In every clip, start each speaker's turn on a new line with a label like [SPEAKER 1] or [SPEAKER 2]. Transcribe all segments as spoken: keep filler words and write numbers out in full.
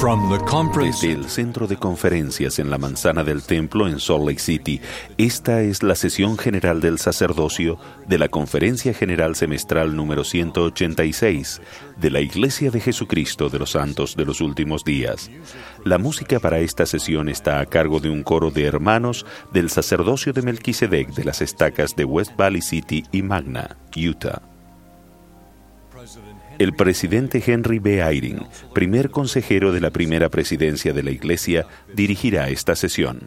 [SPEAKER 1] Desde el centro de conferencias en la manzana del templo en Salt Lake City, esta es la sesión general del sacerdocio de la Conferencia General Semestral número ciento ochenta y seis de la Iglesia de Jesucristo de los Santos de los Últimos Días. La música para esta sesión está a cargo de un coro de hermanos del sacerdocio de Melquisedec de las estacas de West Valley City y Magna, Utah. El presidente Henry B. Eyring, primer consejero de la primera presidencia de la Iglesia, dirigirá esta sesión.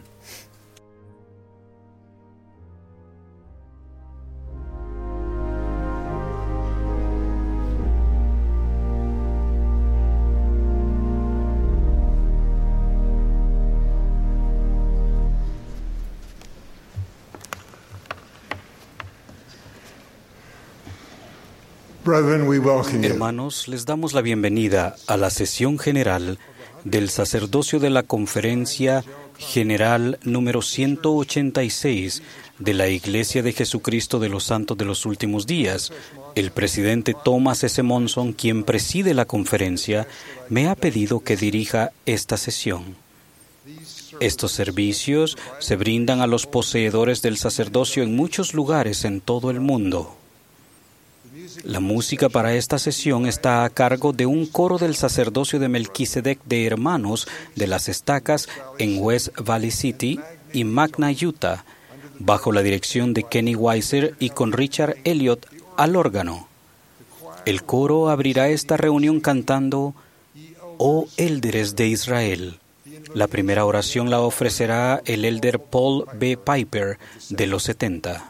[SPEAKER 2] Hermanos, les damos la bienvenida a la sesión general del sacerdocio de la Conferencia General número ciento ochenta y seis de la Iglesia de Jesucristo de los Santos de los Últimos Días. El presidente Thomas S. Monson, quien preside la conferencia, me ha pedido que dirija esta sesión. Estos servicios se brindan a los poseedores del sacerdocio en muchos lugares en todo el mundo. La música para esta sesión está a cargo de un coro del sacerdocio de Melquisedec de hermanos de las estacas en West Valley City y Magna, Utah, bajo la dirección de Kenny Weiser y con Richard Elliott al órgano. El coro abrirá esta reunión cantando «Oh Élderes de Israel». La primera oración la ofrecerá el elder Paul B. Piper de los setenta.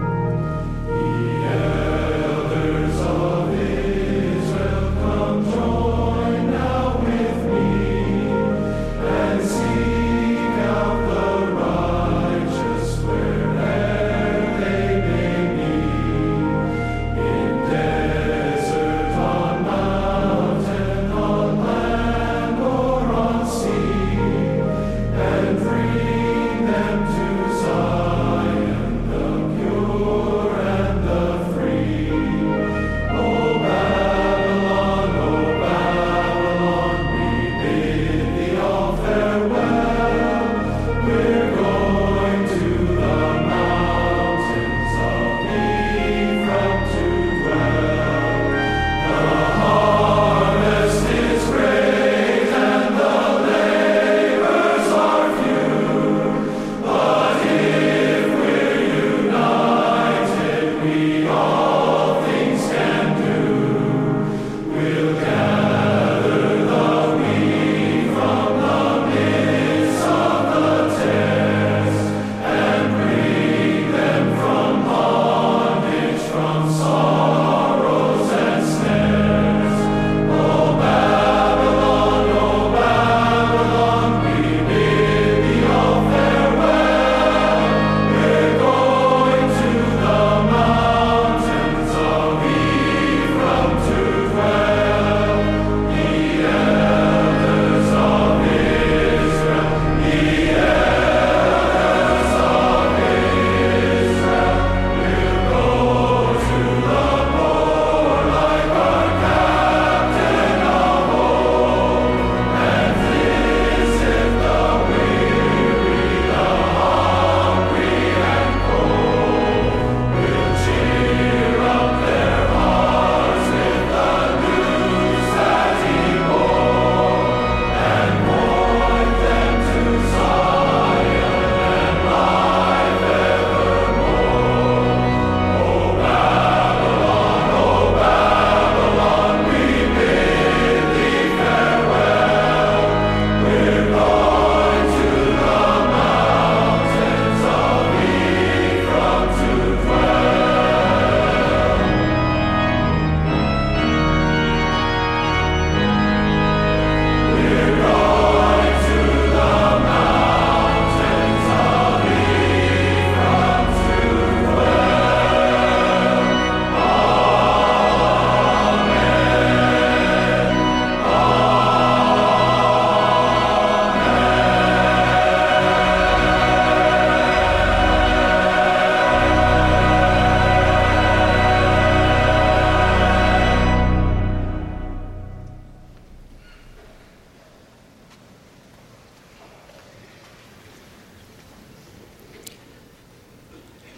[SPEAKER 3] Elders of Israel, come join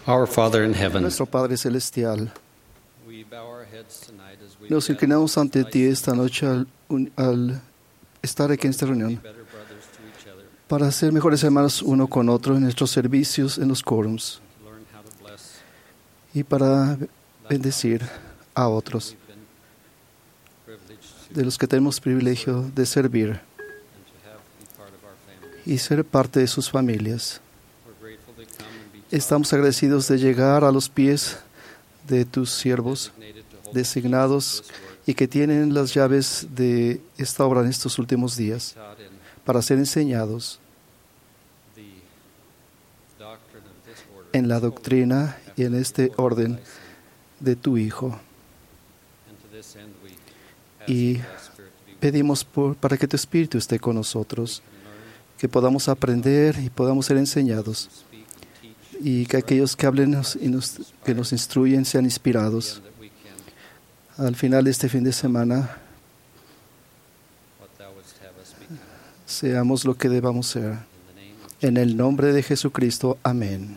[SPEAKER 3] Our Father in heaven,
[SPEAKER 4] Nuestro Padre Celestial,
[SPEAKER 3] we bow our heads tonight as we
[SPEAKER 4] nos inclinamos ante ti esta noche al, un- al estar aquí en esta reunión
[SPEAKER 3] better brothers to each other,
[SPEAKER 4] para ser mejores hermanos uno con otro en nuestros servicios en los quórums
[SPEAKER 3] to learn how to bless
[SPEAKER 4] y para bendecir a otros,
[SPEAKER 3] we've been privileged to
[SPEAKER 4] de los que tenemos privilegio de servir
[SPEAKER 3] and to have be part of our family.
[SPEAKER 4] y ser parte de sus familias.
[SPEAKER 3] We're grateful to come and be
[SPEAKER 4] Estamos agradecidos de llegar a los pies de tus siervos
[SPEAKER 3] designated to hold
[SPEAKER 4] designados
[SPEAKER 3] this word
[SPEAKER 4] y que tienen las llaves de esta obra en estos últimos días
[SPEAKER 3] taught in
[SPEAKER 4] para ser enseñados
[SPEAKER 3] the doctrine of this order.
[SPEAKER 4] en la doctrina y en este orden de tu Hijo.
[SPEAKER 3] And to this end we ask
[SPEAKER 4] Y
[SPEAKER 3] the Spirit to be with
[SPEAKER 4] pedimos por, para que tu Espíritu esté con nosotros,
[SPEAKER 3] us and learn,
[SPEAKER 4] que podamos aprender y podamos ser enseñados,
[SPEAKER 3] speak and teach,
[SPEAKER 4] y que aquellos que hablen nos- y nos, que nos instruyen sean inspirados.
[SPEAKER 3] and that we can
[SPEAKER 4] Al final de este fin de semana,
[SPEAKER 3] what thou wouldst have us become.
[SPEAKER 4] seamos lo que debamos ser.
[SPEAKER 3] In the name of
[SPEAKER 4] En el nombre de Jesucristo. Amén.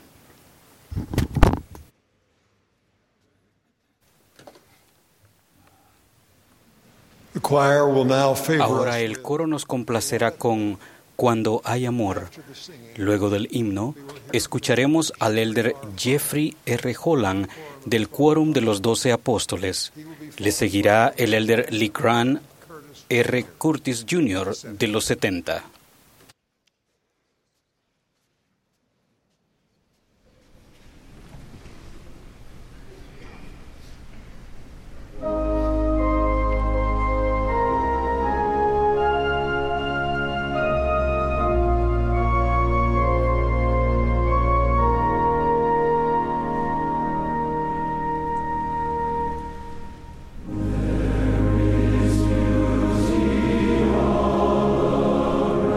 [SPEAKER 5] The choir will now favor
[SPEAKER 2] Ahora
[SPEAKER 5] us
[SPEAKER 2] el coro nos complacerá con Cuando hay amor. Luego del himno, escucharemos al elder Jeffrey R. Holland del Quórum de los Doce Apóstoles. Le seguirá el elder Lee Grant R. Curtis junior de los setenta.
[SPEAKER 6] There is music on the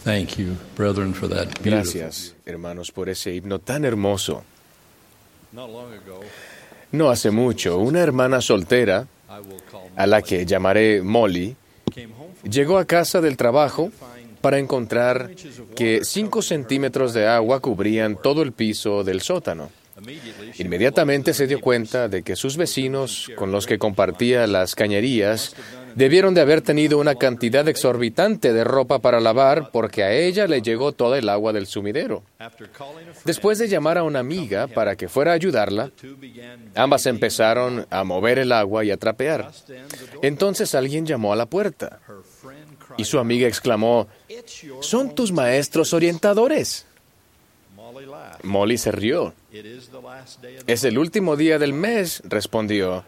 [SPEAKER 6] Thank you, brethren, for that beautiful.
[SPEAKER 7] Gracias, hermanos, por ese himno tan hermoso.
[SPEAKER 6] Not long ago,
[SPEAKER 7] No hace mucho, una hermana soltera,
[SPEAKER 6] I will call
[SPEAKER 7] a la que llamaré Molly,
[SPEAKER 6] came home from
[SPEAKER 7] llegó a casa del trabajo para encontrar que cinco centímetros de agua cubrían todo el piso del sótano.
[SPEAKER 6] immediately. She
[SPEAKER 7] Inmediatamente se dio cuenta de que sus vecinos, con los que compartía las cañerías, debieron de haber tenido una cantidad exorbitante de ropa para lavar porque a ella le llegó toda el agua del sumidero.
[SPEAKER 6] after calling a friend,
[SPEAKER 7] Después de llamar a una amiga para que fuera a ayudarla,
[SPEAKER 6] two began
[SPEAKER 7] ambas empezaron a mover el agua y a trapear.
[SPEAKER 6] just then the door.
[SPEAKER 7] Entonces alguien llamó a la puerta
[SPEAKER 6] Her friend cried,
[SPEAKER 7] y su amiga exclamó,
[SPEAKER 6] "It's your
[SPEAKER 7] «¿Son tus maestros orientadores?»
[SPEAKER 6] Molly laughed.
[SPEAKER 7] Molly se rió.
[SPEAKER 6] It is the last day of the
[SPEAKER 7] «Es el último día del mes», respondió.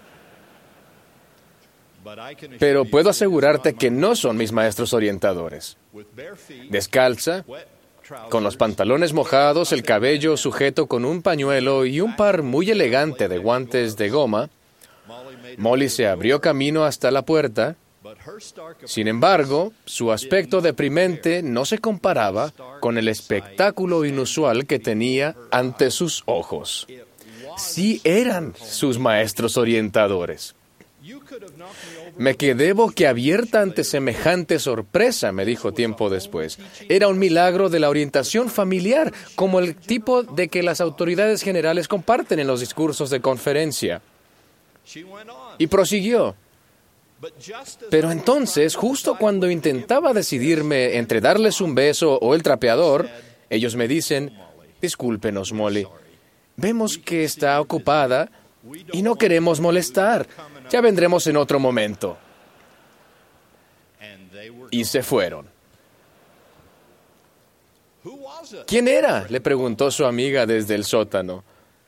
[SPEAKER 6] but I can assure
[SPEAKER 7] «Pero
[SPEAKER 6] you
[SPEAKER 7] puedo
[SPEAKER 6] it is
[SPEAKER 7] asegurarte
[SPEAKER 6] not
[SPEAKER 7] que
[SPEAKER 6] my-
[SPEAKER 7] no son mis maestros orientadores».
[SPEAKER 6] with bare feet,
[SPEAKER 7] Descalza,
[SPEAKER 6] wet trousers,
[SPEAKER 7] con los pantalones mojados, el cabello sujeto con un pañuelo y un par muy elegante de guantes de goma,
[SPEAKER 6] Molly made
[SPEAKER 7] Molly se abrió camino hasta la puerta.
[SPEAKER 6] but her stark
[SPEAKER 7] Sin embargo, su aspecto deprimente no se comparaba con el espectáculo inusual que tenía ante sus ojos. Sí eran sus maestros orientadores.
[SPEAKER 6] you could have knocked me over.
[SPEAKER 7] Me quedé boquiabierta ante semejante sorpresa, me dijo tiempo después. Era un milagro de la orientación familiar, como el tipo de que las autoridades generales comparten en los discursos de conferencia.
[SPEAKER 6] She went on,
[SPEAKER 7] Y prosiguió.
[SPEAKER 6] but just as
[SPEAKER 7] Pero entonces, justo cuando intentaba decidirme entre darles un beso o el trapeador, ellos me dicen, discúlpenos, Molly, vemos que está ocupada y no queremos molestar. Ya vendremos en otro momento.
[SPEAKER 6] and they were
[SPEAKER 7] Y se fueron.
[SPEAKER 6] who was it?
[SPEAKER 7] ¿Quién era?, le preguntó su amiga desde el sótano.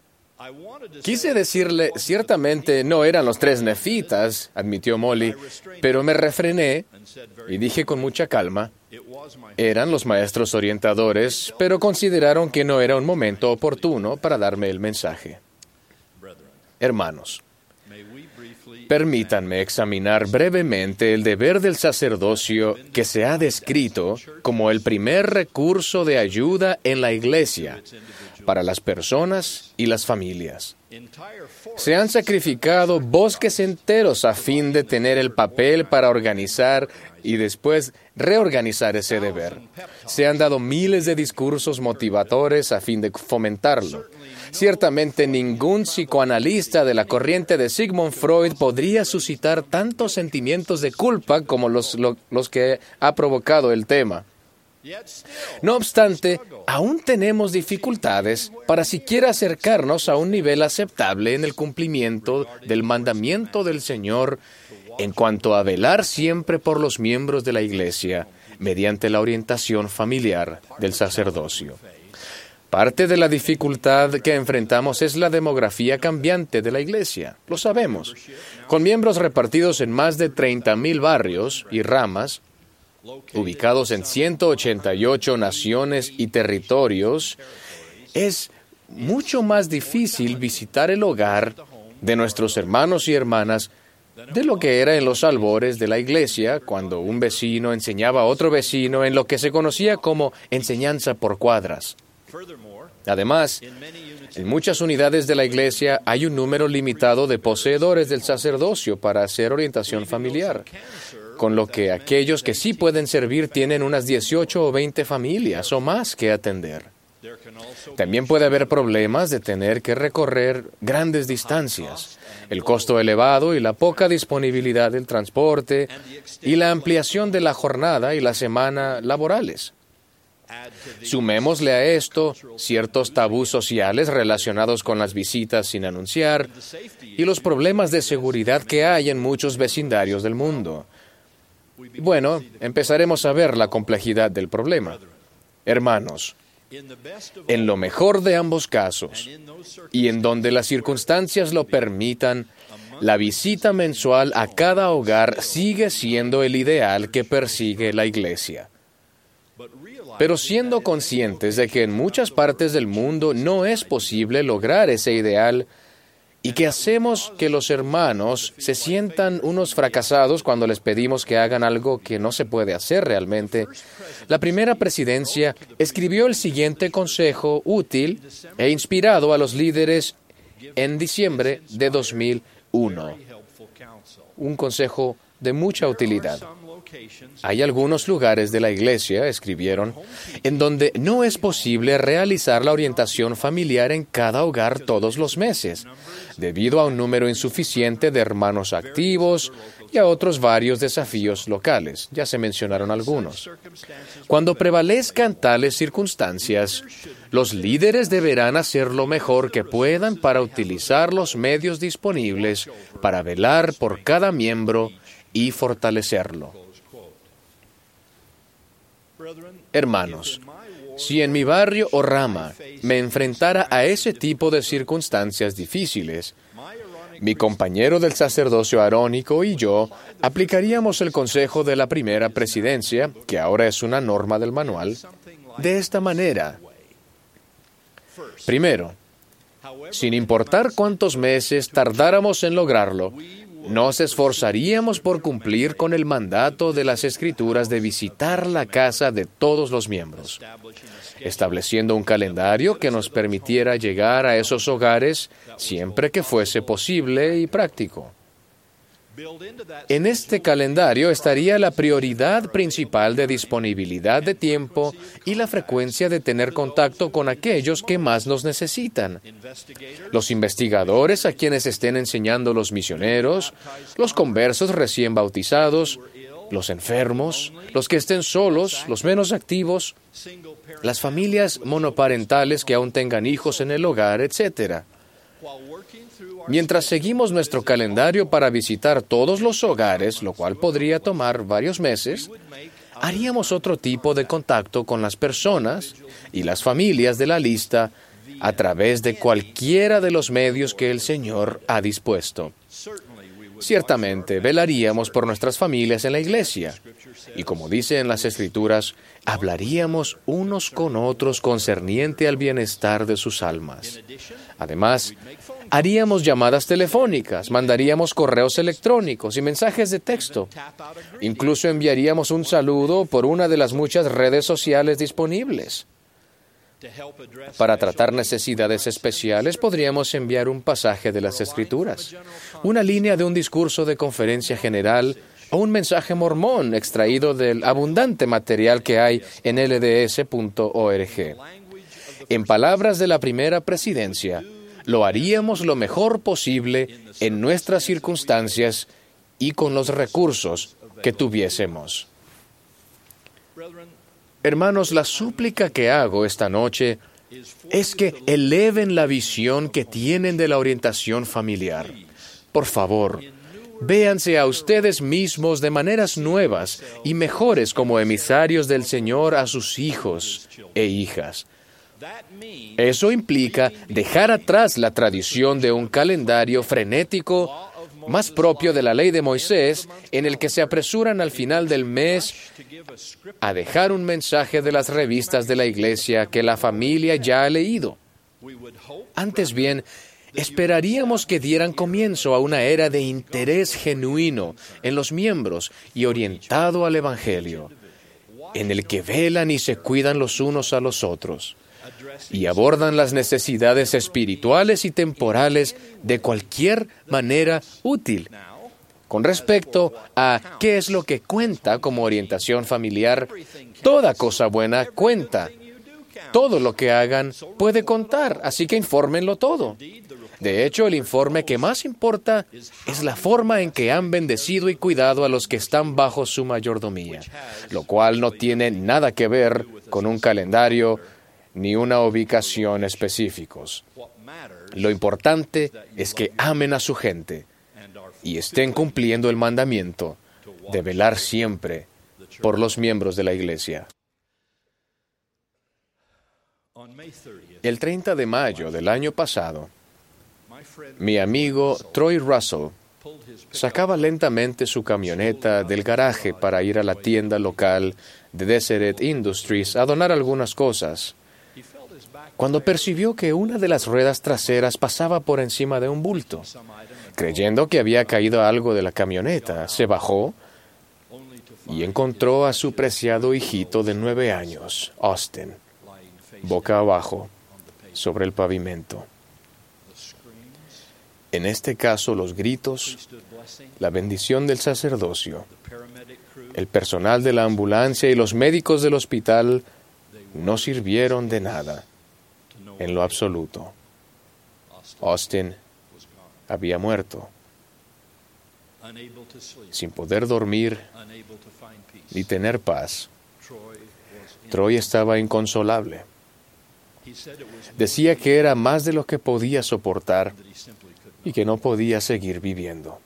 [SPEAKER 6] I wanted to
[SPEAKER 7] Quise
[SPEAKER 6] say
[SPEAKER 7] decirle, ciertamente no eran los tres nefitas, admitió Molly, pero me refrené
[SPEAKER 6] and said very
[SPEAKER 7] y dije con mucha calma,
[SPEAKER 6] it was my
[SPEAKER 7] eran los maestros orientadores, pero consideraron que no era un momento oportuno para darme el mensaje.
[SPEAKER 6] brethren.
[SPEAKER 7] Hermanos,
[SPEAKER 6] May we briefly
[SPEAKER 7] permítanme examinar brevemente el deber del sacerdocio que se ha descrito como el primer recurso de ayuda en la Iglesia para las personas y las familias.
[SPEAKER 6] entire force
[SPEAKER 7] Se han sacrificado bosques enteros a fin de tener el papel para organizar y después reorganizar ese deber. Se han dado miles de discursos motivadores a fin de fomentarlo. Ciertamente ningún psicoanalista de la corriente de Sigmund Freud podría suscitar tantos sentimientos de culpa como los, lo- los que ha provocado el tema.
[SPEAKER 6] yet still
[SPEAKER 7] No obstante, aún tenemos dificultades para siquiera acercarnos a un nivel aceptable en el cumplimiento del mandamiento del Señor en cuanto a velar siempre por los miembros de la Iglesia mediante la orientación familiar del sacerdocio. Parte de la dificultad que enfrentamos es la demografía cambiante de la Iglesia, lo sabemos. Con miembros repartidos en más de treinta mil barrios y ramas, ubicados en ciento ochenta y ocho naciones y territorios, es mucho más difícil visitar el hogar de nuestros hermanos y hermanas de lo que era en los albores de la iglesia, cuando un vecino enseñaba a otro vecino en lo que se conocía como enseñanza por cuadras.
[SPEAKER 6] furthermore
[SPEAKER 7] Además,
[SPEAKER 6] in many units
[SPEAKER 7] en muchas unidades de la iglesia hay un número limitado de poseedores del sacerdocio para hacer orientación familiar, con lo que aquellos que sí pueden servir tienen unas dieciocho o veinte familias o más que atender.
[SPEAKER 6] there can also
[SPEAKER 7] También puede haber problemas de tener que recorrer grandes distancias, el costo elevado y la poca disponibilidad del transporte y la ampliación de la jornada y la semana laborales.
[SPEAKER 6] add to the
[SPEAKER 7] Sumémosle a esto ciertos tabús sociales relacionados con las visitas sin anunciar y los problemas de seguridad que hay en muchos vecindarios del mundo. Bueno, empezaremos a ver la complejidad del problema. Hermanos,
[SPEAKER 6] in the best of
[SPEAKER 7] en lo mejor de ambos casos,
[SPEAKER 6] in those circumstances
[SPEAKER 7] y en donde las circunstancias lo permitan, la visita mensual a cada hogar sigue siendo el ideal que persigue la Iglesia.
[SPEAKER 6] but realize
[SPEAKER 7] Pero siendo conscientes de que en muchas partes del mundo no es posible lograr ese ideal, y que hacemos que los hermanos se sientan unos fracasados cuando les pedimos que hagan algo que no se puede hacer realmente, la primera presidencia escribió el siguiente consejo útil e inspirado a los líderes en diciembre de dos mil uno. Un consejo de mucha utilidad. Hay algunos lugares de la iglesia, escribieron, en donde no es posible realizar la orientación familiar en cada hogar todos los meses, debido a un número insuficiente de hermanos activos y a otros varios desafíos locales. Ya se mencionaron algunos. Cuando prevalezcan tales circunstancias, los líderes deberán hacer lo mejor que puedan para utilizar los medios disponibles para velar por cada miembro y fortalecerlo. Hermanos, si en mi barrio o rama me enfrentara a ese tipo de circunstancias difíciles, mi compañero del sacerdocio arónico y yo aplicaríamos el consejo de la primera presidencia, que ahora es una norma del manual, de esta manera. Primero, sin importar cuántos meses tardáramos en lograrlo, nos esforzaríamos por cumplir con el mandato de las Escrituras de visitar la casa de todos los miembros, estableciendo un calendario que nos permitiera llegar a esos hogares siempre que fuese posible y práctico. En este calendario estaría la prioridad principal de disponibilidad de tiempo y la frecuencia de tener contacto con aquellos que más nos necesitan. Los investigadores a quienes estén enseñando los misioneros, los conversos recién bautizados, los enfermos, los que estén solos, los menos activos, las familias monoparentales que aún tengan hijos en el hogar, etcétera. Mientras seguimos nuestro calendario para visitar todos los hogares, lo cual podría tomar varios meses, haríamos otro tipo de contacto con las personas y las familias de la lista a través de cualquiera de los medios que el Señor ha dispuesto. Ciertamente, velaríamos por nuestras familias en la iglesia y, como dice en las Escrituras, hablaríamos unos con otros concerniente al bienestar de sus almas. Además, haríamos llamadas telefónicas, mandaríamos correos electrónicos y mensajes de texto. Incluso enviaríamos un saludo por una de las muchas redes sociales disponibles. Para tratar necesidades especiales, podríamos enviar un pasaje de las Escrituras, una línea de un discurso de conferencia general o un mensaje mormón extraído del abundante material que hay en L D S punto org. En palabras de la primera presidencia, lo haríamos lo mejor posible en nuestras circunstancias y con los recursos que tuviésemos. Hermanos, la súplica que hago esta noche es que eleven la visión que tienen de la orientación familiar. Por favor, véanse a ustedes mismos de maneras nuevas y mejores como emisarios del Señor a sus hijos e hijas. Eso implica dejar atrás la tradición de un calendario frenético más propio de la ley de Moisés, en el que se apresuran al final del mes a dejar un mensaje de las revistas de la iglesia que la familia ya ha leído. Antes bien, esperaríamos que dieran comienzo a una era de interés genuino en los miembros y orientado al Evangelio, en el que velan y se cuidan los unos a los otros y abordan las necesidades espirituales y temporales de cualquier manera útil. Con respecto a qué es lo que cuenta como orientación familiar, toda cosa buena cuenta. Todo lo que hagan puede contar, así que infórmenlo todo. De hecho, el informe que más importa es la forma en que han bendecido y cuidado a los que están bajo su mayordomía, lo cual no tiene nada que ver con un calendario ni una ubicación específicos. Lo importante es que amen a su gente y estén cumpliendo el mandamiento de velar siempre por los miembros de la iglesia. El treinta de mayo del año pasado, mi amigo Troy Russell sacaba lentamente su camioneta del garaje para ir a la tienda local de Deseret Industries a donar algunas cosas. cuando percibió que una de las ruedas traseras pasaba por encima de un bulto. Creyendo que había caído algo de la camioneta, se bajó y encontró a su preciado hijito de nueve años, Austin, boca abajo, sobre el pavimento. En este caso, los gritos, la bendición del sacerdocio, el personal de la ambulancia y los médicos del hospital no sirvieron de nada, en lo absoluto. Austin había muerto, sin poder dormir ni tener paz. Troy estaba inconsolable. Decía que era más de lo que podía soportar y que no podía seguir viviendo.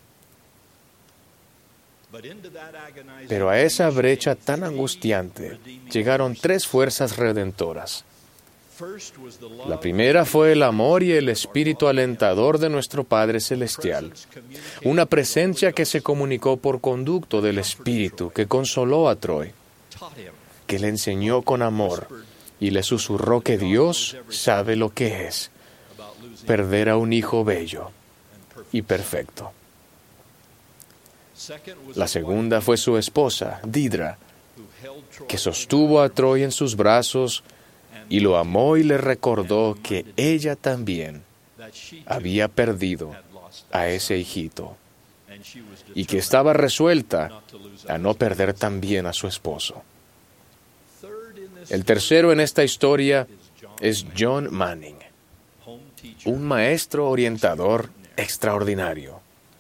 [SPEAKER 7] Pero a esa brecha tan angustiante llegaron tres fuerzas redentoras. La primera fue el amor y el espíritu alentador de nuestro Padre Celestial, una presencia que se comunicó por conducto del Espíritu que consoló a Troy, que le enseñó con amor y le susurró que Dios sabe lo que es perder a un hijo bello y perfecto. La segunda fue su esposa, Didra, que sostuvo a Troy en sus brazos y lo amó y le recordó que ella también había perdido a ese hijito y que estaba resuelta a no perder también a su esposo. El tercero en esta historia es John Manning, un maestro orientador extraordinario.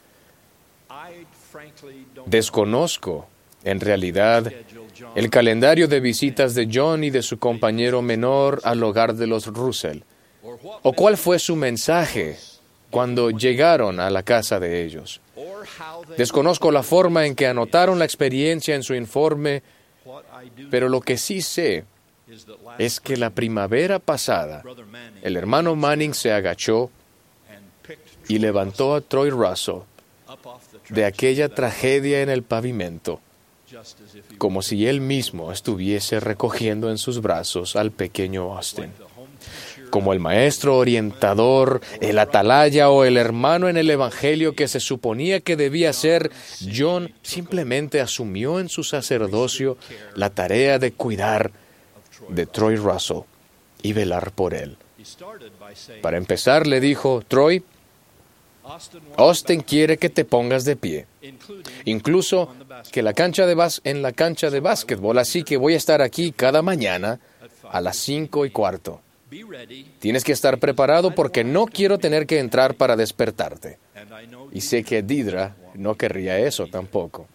[SPEAKER 7] Desconozco, en realidad, el calendario de visitas de John y de su compañero menor al hogar de los Russell, o cuál fue su mensaje cuando llegaron a la casa de ellos. Desconozco la forma en que anotaron la experiencia en su informe, pero lo que sí sé es que la primavera pasada, el hermano Manning se agachó y levantó a Troy Russell de aquella tragedia en el pavimento, como si él mismo estuviese recogiendo en sus brazos al pequeño Austin. Como el maestro orientador, el atalaya o el hermano en el Evangelio que se suponía que debía ser, John simplemente asumió en su sacerdocio la tarea de cuidar de Troy Russell y velar por él. Para empezar, le dijo: Troy, Austin quiere que te pongas de pie, incluso que la cancha de bas- en la cancha de básquetbol, así que voy a estar aquí cada mañana a las cinco y cuarto. Tienes que estar preparado porque no quiero tener que entrar para despertarte. Y sé que Didra no querría eso tampoco.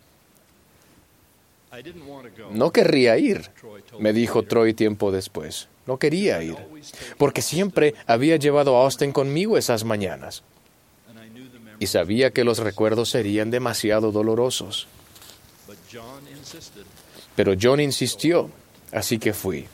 [SPEAKER 7] No querría ir, me dijo Troy tiempo después. No quería ir, porque siempre había llevado a Austin conmigo esas mañanas. Y sabía que los recuerdos serían demasiado dolorosos. Pero John insistió, así que fui.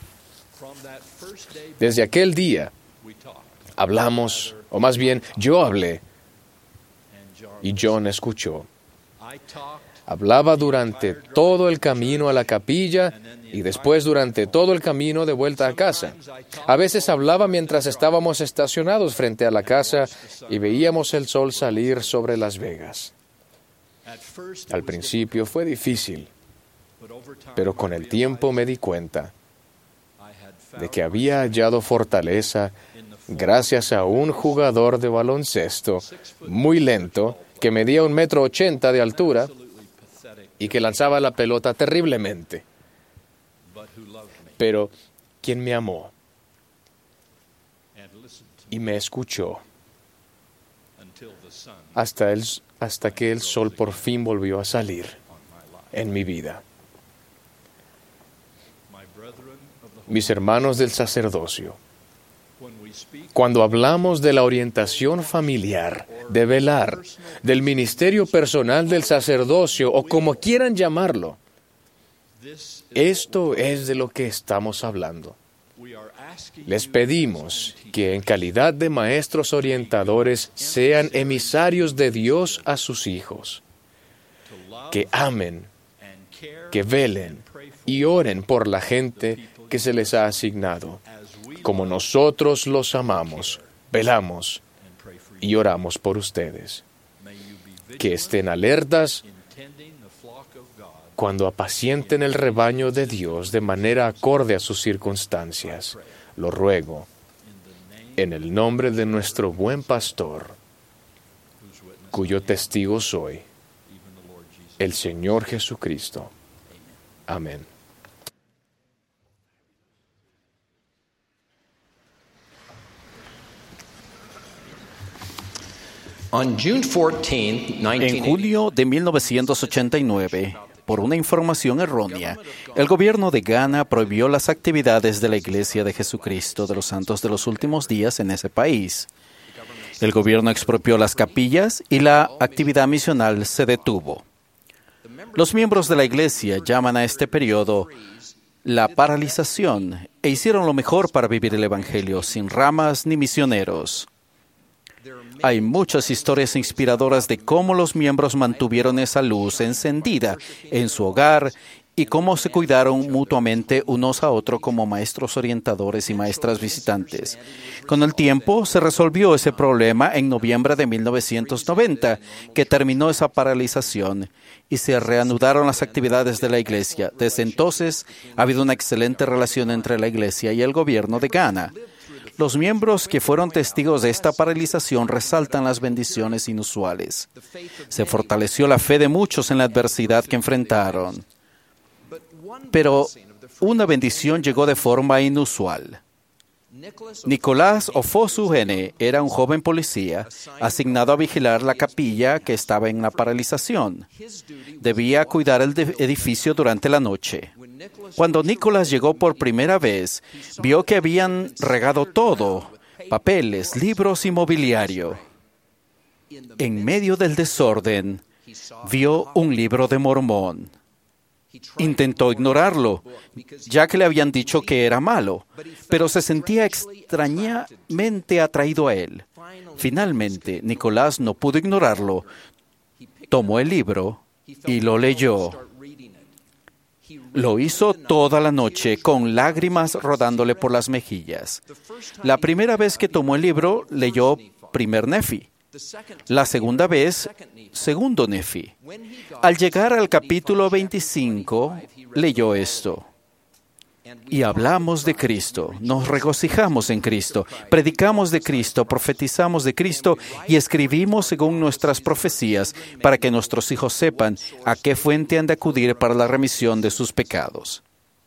[SPEAKER 7] Desde aquel día hablamos, o más bien yo hablé, y John escuchó. Hablaba durante todo el camino a la capilla y después durante todo el camino de vuelta a casa. A veces hablaba mientras estábamos estacionados frente a la casa y veíamos el sol salir sobre Las Vegas. Al principio fue difícil, pero con el tiempo me di cuenta de que había hallado fortaleza gracias a un jugador de baloncesto muy lento que medía un metro ochenta de altura y que lanzaba la pelota terriblemente, pero quien me amó y me escuchó hasta, el, hasta que el sol por fin volvió a salir en mi vida. Mis hermanos del sacerdocio, cuando hablamos de la orientación familiar, de velar, del ministerio personal del sacerdocio o como quieran llamarlo, esto es de lo que estamos hablando. Les pedimos que en calidad de maestros orientadores sean emisarios de Dios a sus hijos, que amen, que velen y oren por la gente que se les ha asignado, como nosotros los amamos, velamos y oramos por ustedes. Que estén alertas cuando apacienten el rebaño de Dios de manera acorde a sus circunstancias. Lo ruego en el nombre de nuestro buen pastor, cuyo testigo soy, el Señor Jesucristo. Amén.
[SPEAKER 8] En julio de mil novecientos ochenta y nueve, por una información errónea, el gobierno de Ghana prohibió las actividades de la Iglesia de Jesucristo de los Santos de los Últimos Días en ese país. El gobierno expropió las capillas y la actividad misional se detuvo. Los miembros de la Iglesia llaman a este periodo la paralización e hicieron lo mejor para vivir el Evangelio sin ramas ni misioneros. Hay muchas historias inspiradoras de cómo los miembros mantuvieron esa luz encendida en su hogar y cómo se cuidaron mutuamente unos a otros como maestros orientadores y maestras visitantes. Con el tiempo se resolvió ese problema en noviembre de mil novecientos noventa, que terminó esa paralización y se reanudaron las actividades de la Iglesia. Desde entonces ha habido una excelente relación entre la Iglesia y el gobierno de Ghana. Los miembros que fueron testigos de esta paralización resaltan las bendiciones inusuales. Se fortaleció la fe de muchos en la adversidad que enfrentaron. Pero una bendición llegó de forma inusual. Nicolás Ofosu-Gene era un joven policía asignado a vigilar la capilla que estaba en la paralización. Debía cuidar el edificio durante la noche. Cuando Nicolás llegó por primera vez, vio que habían regado todo, papeles, libros y mobiliario. En medio del desorden, vio un libro de Mormón. Intentó ignorarlo, ya que le habían dicho que era malo, pero se sentía extrañamente atraído a él. Finalmente, Nicolás no pudo ignorarlo, tomó el libro y lo leyó. Lo hizo toda la noche, con lágrimas rodándole por las mejillas. La primera vez que tomó el libro, leyó primer Nefi. La segunda vez, segundo Nefi. Al llegar al capítulo veinticinco, leyó esto. Y hablamos de Cristo, nos regocijamos en Cristo, predicamos de Cristo, profetizamos de Cristo y escribimos según nuestras profecías para que nuestros hijos sepan a qué fuente han de acudir para la remisión de sus pecados.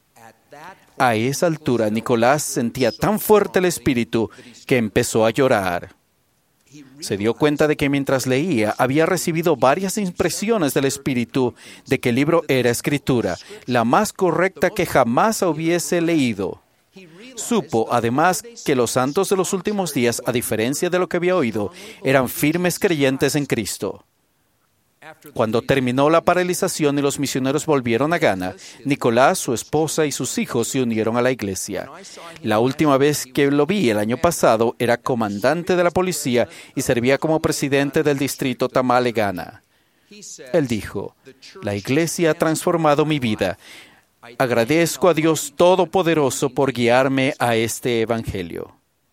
[SPEAKER 8] A esa altura, Nicolás sentía tan fuerte el espíritu que empezó a llorar. Se dio cuenta de que mientras leía había recibido varias impresiones del Espíritu de que el libro era escritura, la más correcta que jamás hubiese leído. Supo, además, que los santos de los últimos días, a diferencia de lo que había oído, eran firmes creyentes en Cristo. Cuando terminó la paralización y los misioneros volvieron a Ghana, Nicolás, su esposa y sus hijos se unieron a la iglesia. La última vez que lo vi el año pasado era comandante de la policía y servía como presidente del distrito Tamale, Ghana. Él dijo, la iglesia ha transformado mi vida. Agradezco a Dios Todopoderoso por guiarme a este evangelio.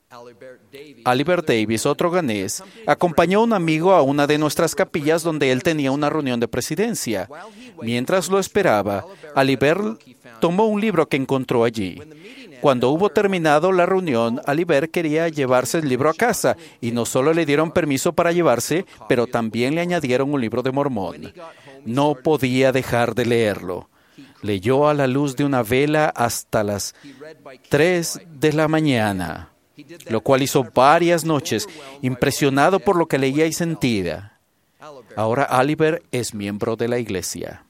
[SPEAKER 8] Alibert Davis, otro ganés, acompañó a un amigo a una de nuestras capillas donde él tenía una reunión de presidencia. Mientras lo esperaba, Alibert tomó un libro que encontró allí. Cuando hubo terminado la reunión, Alibert quería llevarse el libro a casa y no solo le dieron permiso para llevarse, pero también le añadieron un libro de Mormón. No podía dejar de leerlo. Leyó a la luz de una vela hasta las tres de la mañana. Lo cual hizo varias noches, impresionado por lo que leía y sentía. Ahora Alibert es miembro de la iglesia.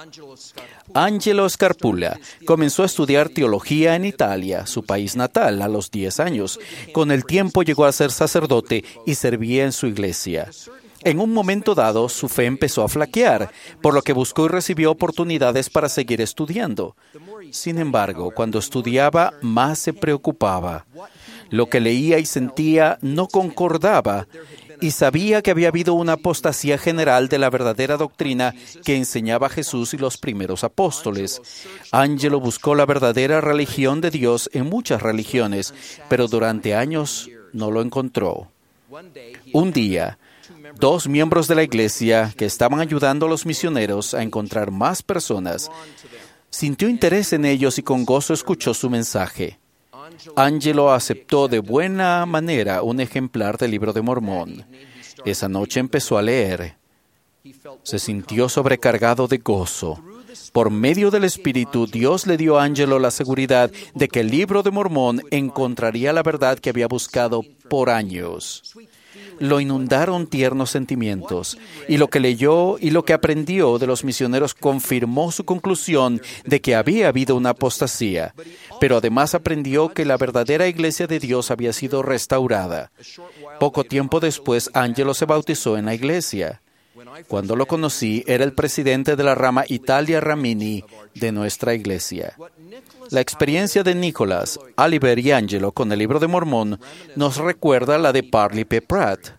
[SPEAKER 8] Angelo Scarpulla comenzó a estudiar teología en Italia, su país natal, a los diez años. Con el tiempo llegó a ser sacerdote y servía en su iglesia. En un momento dado, su fe empezó a flaquear, por lo que buscó y recibió oportunidades para seguir estudiando. Sin embargo, cuando estudiaba, más se preocupaba. Lo que leía y sentía no concordaba y sabía que había habido una apostasía general de la verdadera doctrina que enseñaba Jesús y los primeros apóstoles. Angelo buscó la verdadera religión de Dios en muchas religiones, pero durante años no lo encontró. Un día, dos miembros de la iglesia que estaban ayudando a los misioneros a encontrar más personas, sintió interés en ellos y con gozo escuchó su mensaje. Angelo aceptó de buena manera un ejemplar del Libro de Mormón. Esa noche empezó a leer. Se sintió sobrecargado de gozo. Por medio del Espíritu, Dios le dio a Angelo la seguridad de que el Libro de Mormón encontraría la verdad que había buscado por años. Lo inundaron tiernos sentimientos, y lo que leyó y lo que aprendió de los misioneros confirmó su conclusión de que había habido una apostasía, pero además aprendió que la verdadera iglesia de Dios había sido restaurada. Poco tiempo después, Angelo se bautizó en la iglesia. Cuando lo conocí, era el presidente de la rama Italia Ramini de nuestra iglesia. La experiencia de Nicholas, Oliver y Angelo con el Libro de Mormón nos recuerda la de Parley P. Pratt.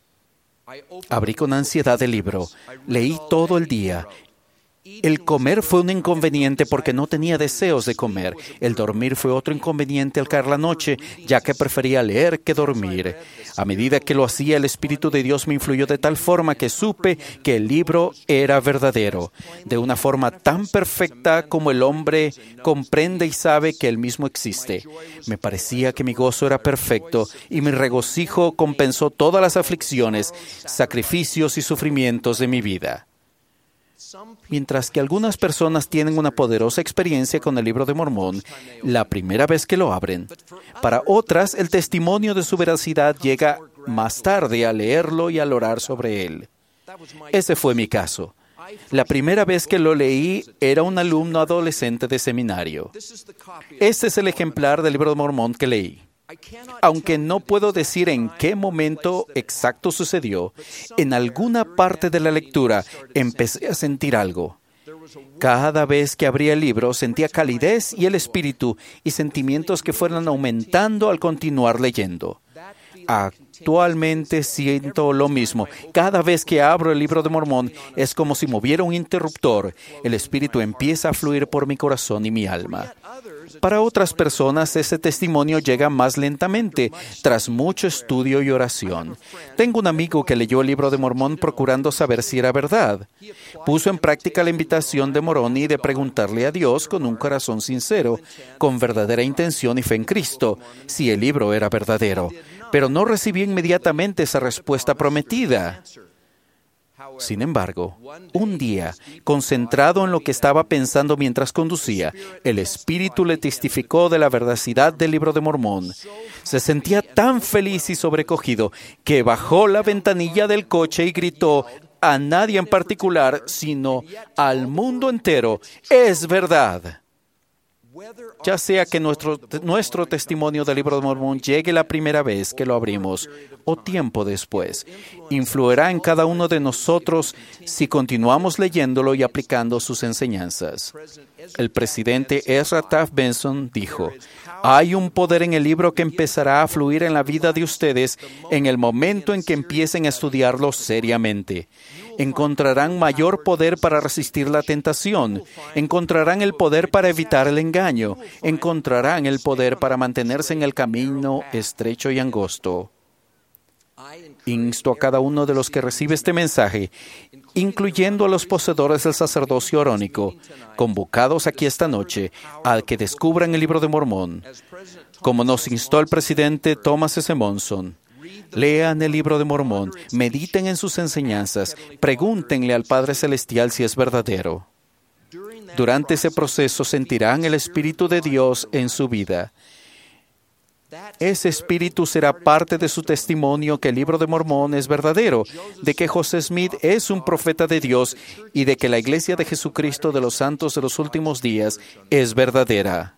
[SPEAKER 8] Abrí con ansiedad el libro, leí todo el día. El comer fue un inconveniente porque no tenía deseos de comer. El dormir fue otro inconveniente al caer la noche, ya que prefería leer que dormir. A medida que lo hacía, el Espíritu de Dios me influyó de tal forma que supe que el libro era verdadero, de una forma tan perfecta como el hombre comprende y sabe que él mismo existe. Me parecía que mi gozo era perfecto y mi regocijo compensó todas las aflicciones, sacrificios y sufrimientos de mi vida. Mientras que algunas personas tienen una poderosa experiencia con el Libro de Mormón la primera vez que lo abren, para otras el testimonio de su veracidad llega más tarde al leerlo y al orar sobre él. Ese fue mi caso. La primera vez que lo leí era un alumno adolescente de seminario. Este es el ejemplar del Libro de Mormón que leí. Aunque no puedo decir en qué momento exacto sucedió, en alguna parte de la lectura empecé a sentir algo. Cada vez que abría el libro sentía calidez y el espíritu y sentimientos que fueron aumentando al continuar leyendo. Actualmente siento lo mismo. Cada vez que abro el Libro de Mormón es como si moviera un interruptor. El espíritu empieza a fluir por mi corazón y mi alma. Para otras personas, ese testimonio llega más lentamente, tras mucho estudio y oración. Tengo un amigo que leyó el Libro de Mormón procurando saber si era verdad. Puso en práctica la invitación de Moroni de preguntarle a Dios con un corazón sincero, con verdadera intención y fe en Cristo, si el libro era verdadero. Pero no recibió inmediatamente esa respuesta prometida. Sin embargo, un día, concentrado en lo que estaba pensando mientras conducía, el Espíritu le testificó de la veracidad del Libro de Mormón. Se sentía tan feliz y sobrecogido que bajó la ventanilla del coche y gritó a nadie en particular, sino al mundo entero: ¡es verdad! Ya sea que nuestro, nuestro testimonio del Libro de Mormón llegue la primera vez que lo abrimos o tiempo después, influirá en cada uno de nosotros si continuamos leyéndolo y aplicando sus enseñanzas. El presidente Ezra Taft Benson dijo: hay un poder en el libro que empezará a fluir en la vida de ustedes en el momento en que empiecen a estudiarlo seriamente. Encontrarán mayor poder para resistir la tentación. Encontrarán el poder para evitar el engaño. Encontrarán el poder para mantenerse en el camino estrecho y angosto. Insto a cada uno de los que recibe este mensaje, incluyendo a los poseedores del sacerdocio arónico, convocados aquí esta noche, a que descubran el Libro de Mormón. Como nos instó el presidente Thomas S. Monson, lean el Libro de Mormón, mediten en sus enseñanzas, pregúntenle al Padre Celestial si es verdadero. Durante ese proceso sentirán el Espíritu de Dios en su vida. Ese espíritu será parte de su testimonio que el Libro de Mormón es verdadero, de que José Smith es un profeta de Dios y de que la Iglesia de Jesucristo de los Santos de los Últimos Días es verdadera.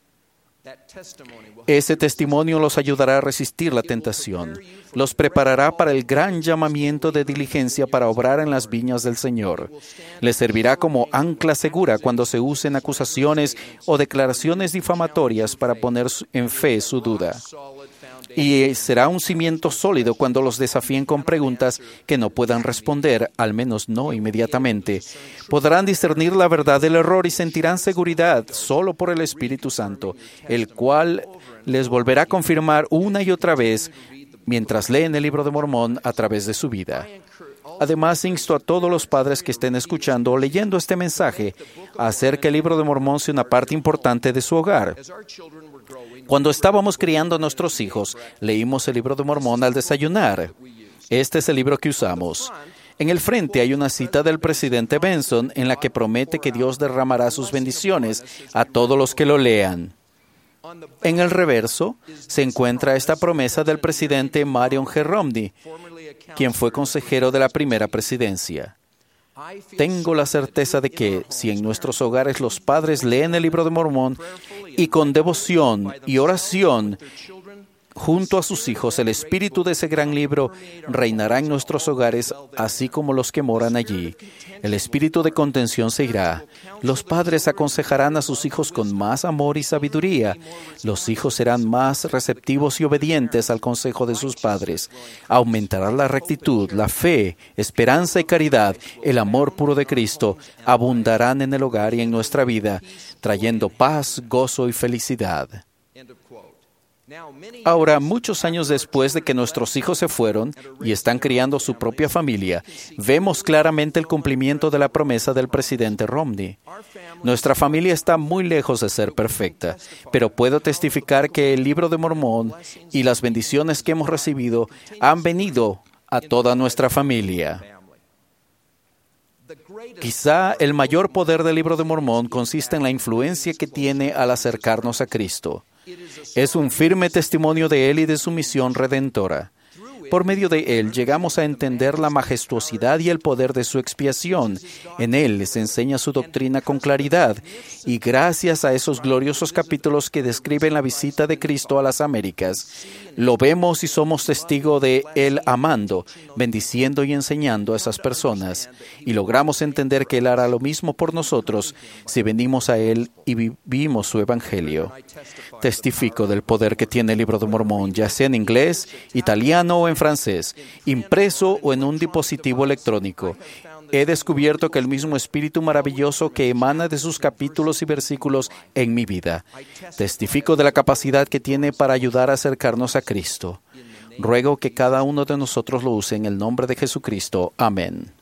[SPEAKER 8] Ese testimonio los ayudará a resistir la tentación, los preparará para el gran llamamiento de diligencia para obrar en las viñas del Señor. Les servirá como ancla segura cuando se usen acusaciones o declaraciones difamatorias para poner en fe su duda. y será un cimiento sólido cuando los desafíen con preguntas que no puedan responder, al menos no inmediatamente. Podrán discernir la verdad del error y sentirán seguridad solo por el Espíritu Santo, el cual les volverá a confirmar una y otra vez mientras leen el Libro de Mormón a través de su vida. Además, insto a todos los padres que estén escuchando o leyendo este mensaje a hacer que el Libro de Mormón sea una parte importante de su hogar. Cuando estábamos criando a nuestros hijos, leímos el Libro de Mormón al desayunar. Este es el libro que usamos. En el frente hay una cita del presidente Benson en la que promete que Dios derramará sus bendiciones a todos los que lo lean. En el reverso se encuentra esta promesa del presidente Marion G. Romney, quien fue consejero de la primera presidencia. Tengo la certeza de que, si en nuestros hogares los padres leen el Libro de Mormón y con devoción y oración junto a sus hijos, el espíritu de ese gran libro reinará en nuestros hogares, así como los que moran allí. El espíritu de contención se irá. Los padres aconsejarán a sus hijos con más amor y sabiduría. Los hijos serán más receptivos y obedientes al consejo de sus padres. Aumentará la rectitud, la fe, esperanza y caridad. El amor puro de Cristo abundarán en el hogar y en nuestra vida, trayendo paz, gozo y felicidad. Ahora, muchos años después de que nuestros hijos se fueron y están criando su propia familia, vemos claramente el cumplimiento de la promesa del presidente Romney. Nuestra familia está muy lejos de ser perfecta, pero puedo testificar que el Libro de Mormón y las bendiciones que hemos recibido han venido a toda nuestra familia. Quizá el mayor poder del Libro de Mormón consiste en la influencia que tiene al acercarnos a Cristo. Es un firme testimonio de Él y de su misión redentora. Por medio de Él llegamos a entender la majestuosidad y el poder de su expiación. En Él les enseña su doctrina con claridad. Y gracias a esos gloriosos capítulos que describen la visita de Cristo a las Américas, lo vemos y somos testigos de Él amando, bendiciendo y enseñando a esas personas. Y logramos entender que Él hará lo mismo por nosotros si venimos a Él y vivimos su Evangelio. Testifico del poder que tiene el Libro de Mormón, ya sea en inglés, italiano o en francés, impreso o en un dispositivo electrónico. He descubierto que el mismo espíritu maravilloso que emana de sus capítulos y versículos en mi vida. Testifico de la capacidad que tiene para ayudar a acercarnos a Cristo. Ruego que cada uno de nosotros lo use en el nombre de Jesucristo. Amén.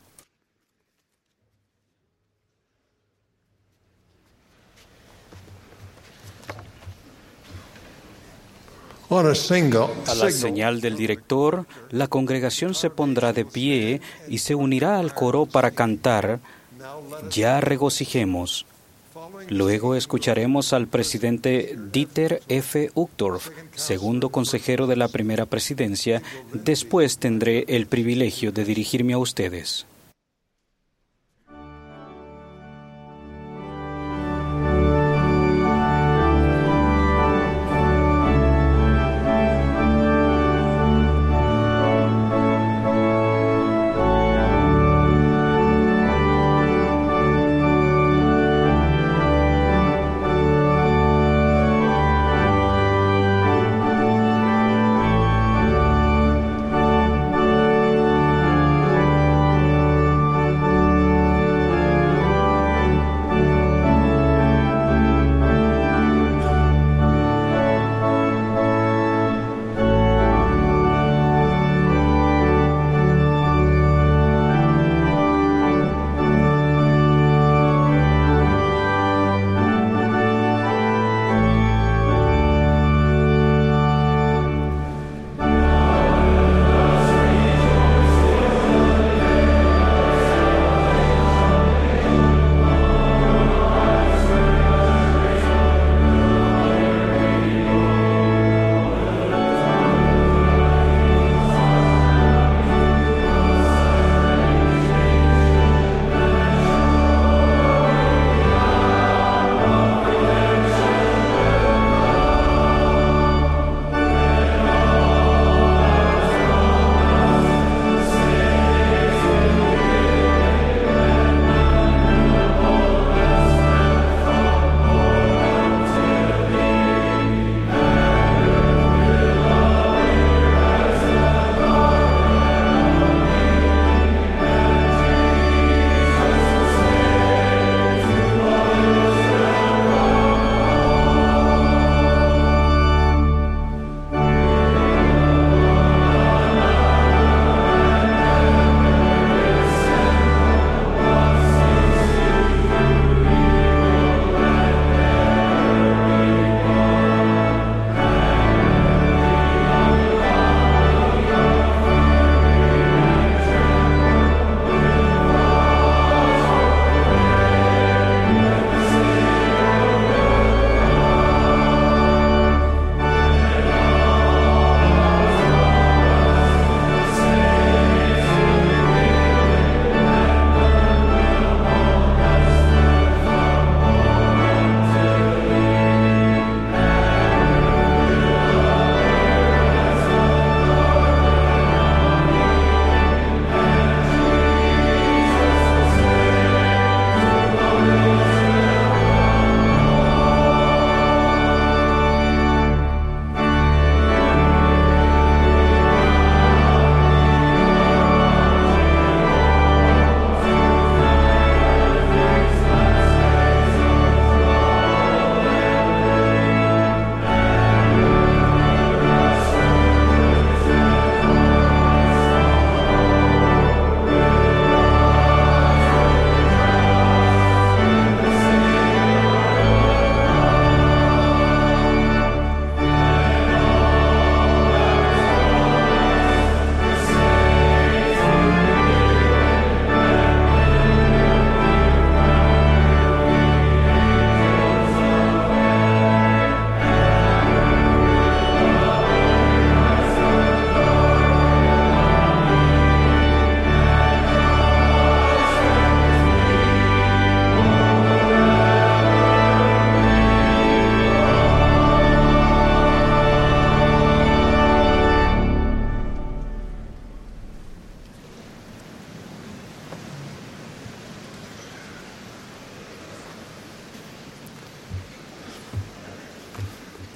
[SPEAKER 5] On a single,
[SPEAKER 2] A la señal del director, la congregación se pondrá de pie y se unirá al coro para cantar "Ya regocijemos". Luego escucharemos al presidente Dieter F. Uchtdorf, segundo consejero de la primera presidencia. Después tendré el privilegio de dirigirme a ustedes.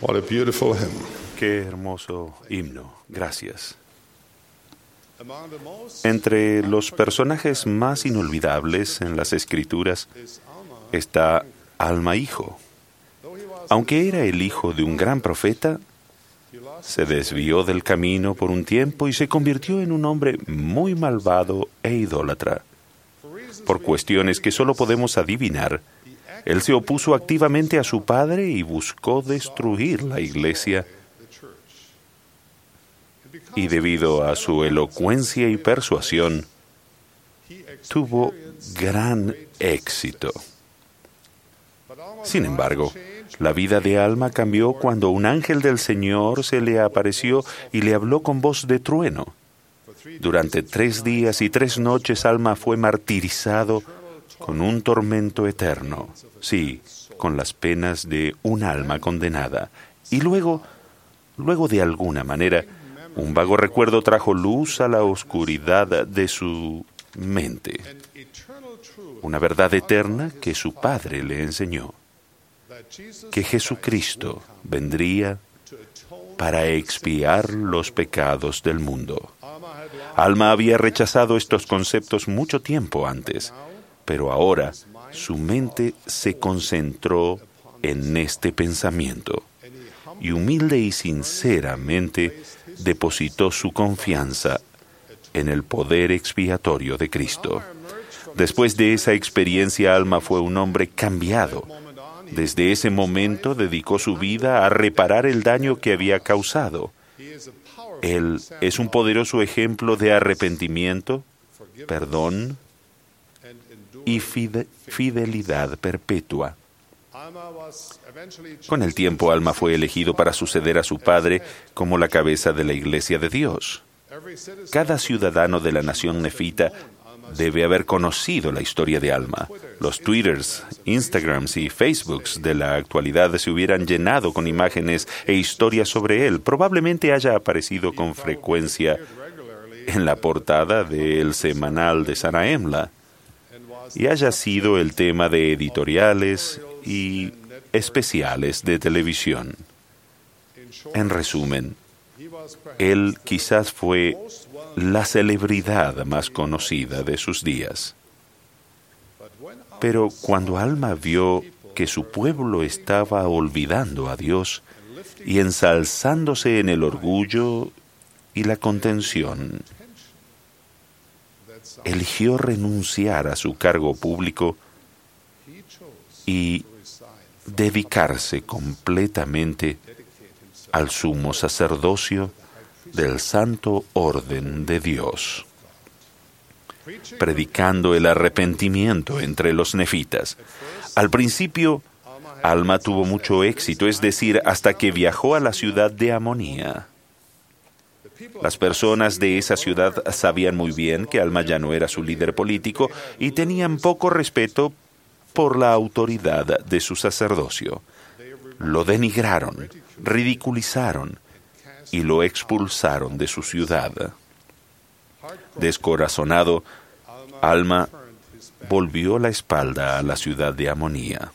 [SPEAKER 5] What a beautiful hymn.
[SPEAKER 1] Qué hermoso himno. Gracias. Entre los personajes más inolvidables en las Escrituras está Alma hijo. Aunque era el hijo de un gran profeta, se desvió del camino por un tiempo y se convirtió en un hombre muy malvado e idólatra. Por cuestiones que solo podemos adivinar, él se opuso activamente a su padre y buscó destruir la iglesia. Y debido a su elocuencia y persuasión, tuvo gran éxito. Sin embargo, la vida de Alma cambió cuando un ángel del Señor se le apareció y le habló con voz de trueno. Durante tres días y tres noches Alma fue martirizado con un tormento eterno, sí, con las penas de un alma condenada. Y luego, luego de alguna manera, un vago recuerdo trajo luz a la oscuridad de su mente. Una verdad eterna que su padre le enseñó. Que Jesucristo vendría para expiar los pecados del mundo. Alma había rechazado estos conceptos mucho tiempo antes, pero ahora su mente se concentró en este pensamiento y humilde y sinceramente depositó su confianza en el poder expiatorio de Cristo. Después de esa experiencia, Alma fue un hombre cambiado. Desde ese momento dedicó su vida a reparar el daño que había causado. Él es un poderoso ejemplo de arrepentimiento, perdón y fide- fidelidad perpetua. Con el tiempo, Alma fue elegido para suceder a su padre como la cabeza de la Iglesia de Dios. Cada ciudadano de la nación nefita debe haber conocido la historia de Alma. Los Twitters, Instagrams y Facebooks de la actualidad se hubieran llenado con imágenes e historias sobre él. Probablemente haya aparecido con frecuencia en la portada del semanal de Sarah Emla y haya sido el tema de editoriales y especiales de televisión. En resumen, él quizás fue la celebridad más conocida de sus días. Pero cuando Alma vio que su pueblo estaba olvidando a Dios y ensalzándose en el orgullo y la contención, eligió renunciar a su cargo público y dedicarse completamente al sumo sacerdocio del Santo Orden de Dios, predicando el arrepentimiento entre los nefitas. Al principio, Alma tuvo mucho éxito, es decir, hasta que viajó a la ciudad de Amonía. Las personas de esa ciudad sabían muy bien que Alma ya no era su líder político y tenían poco respeto por la autoridad de su sacerdocio. Lo denigraron, ridiculizaron y lo expulsaron de su ciudad. Descorazonado, Alma volvió la espalda a la ciudad de Amonía.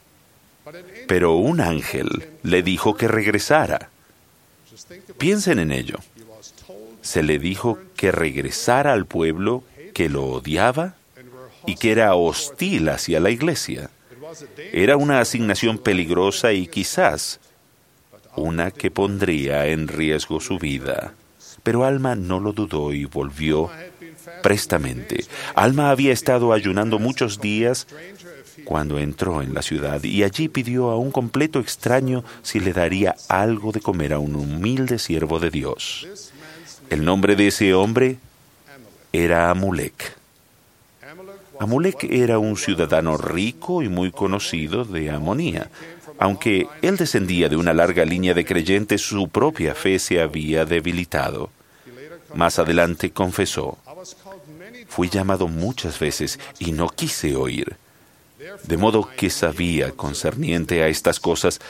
[SPEAKER 1] Pero un ángel le dijo que regresara. Piensen en ello. Se le dijo que regresara al pueblo que lo odiaba y que era hostil hacia la iglesia. Era una asignación peligrosa y quizás una que pondría en riesgo su vida. Pero Alma no lo dudó y volvió prestamente. Alma había estado ayunando muchos días cuando entró en la ciudad y allí pidió a un completo extraño si le daría algo de comer a un humilde siervo de Dios. El nombre de ese hombre era Amulek. Amulek era un ciudadano rico y muy conocido de Amonía. Aunque él descendía de una larga línea de creyentes, su propia fe se había debilitado. Más adelante confesó: fui llamado muchas veces y no quise oír. De modo que sabía concerniente a estas cosas,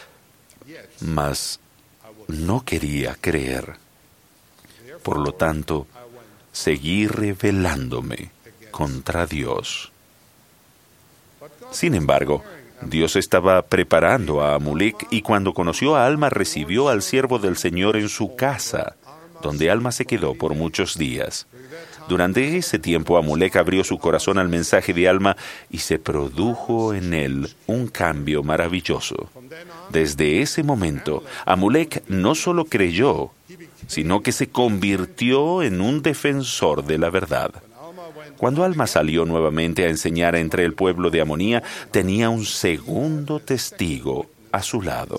[SPEAKER 1] mas no quería creer. Por lo tanto, seguí rebelándome contra Dios. Sin embargo, Dios estaba preparando a Amulek y cuando conoció a Alma recibió al siervo del Señor en su casa, donde Alma se quedó por muchos días. Durante ese tiempo Amulek abrió su corazón al mensaje de Alma y se produjo en él un cambio maravilloso. Desde ese momento, Amulek no solo creyó, sino que se convirtió en un defensor de la verdad. Cuando Alma salió nuevamente a enseñar entre el pueblo de Amonía, tenía un segundo testigo a su lado,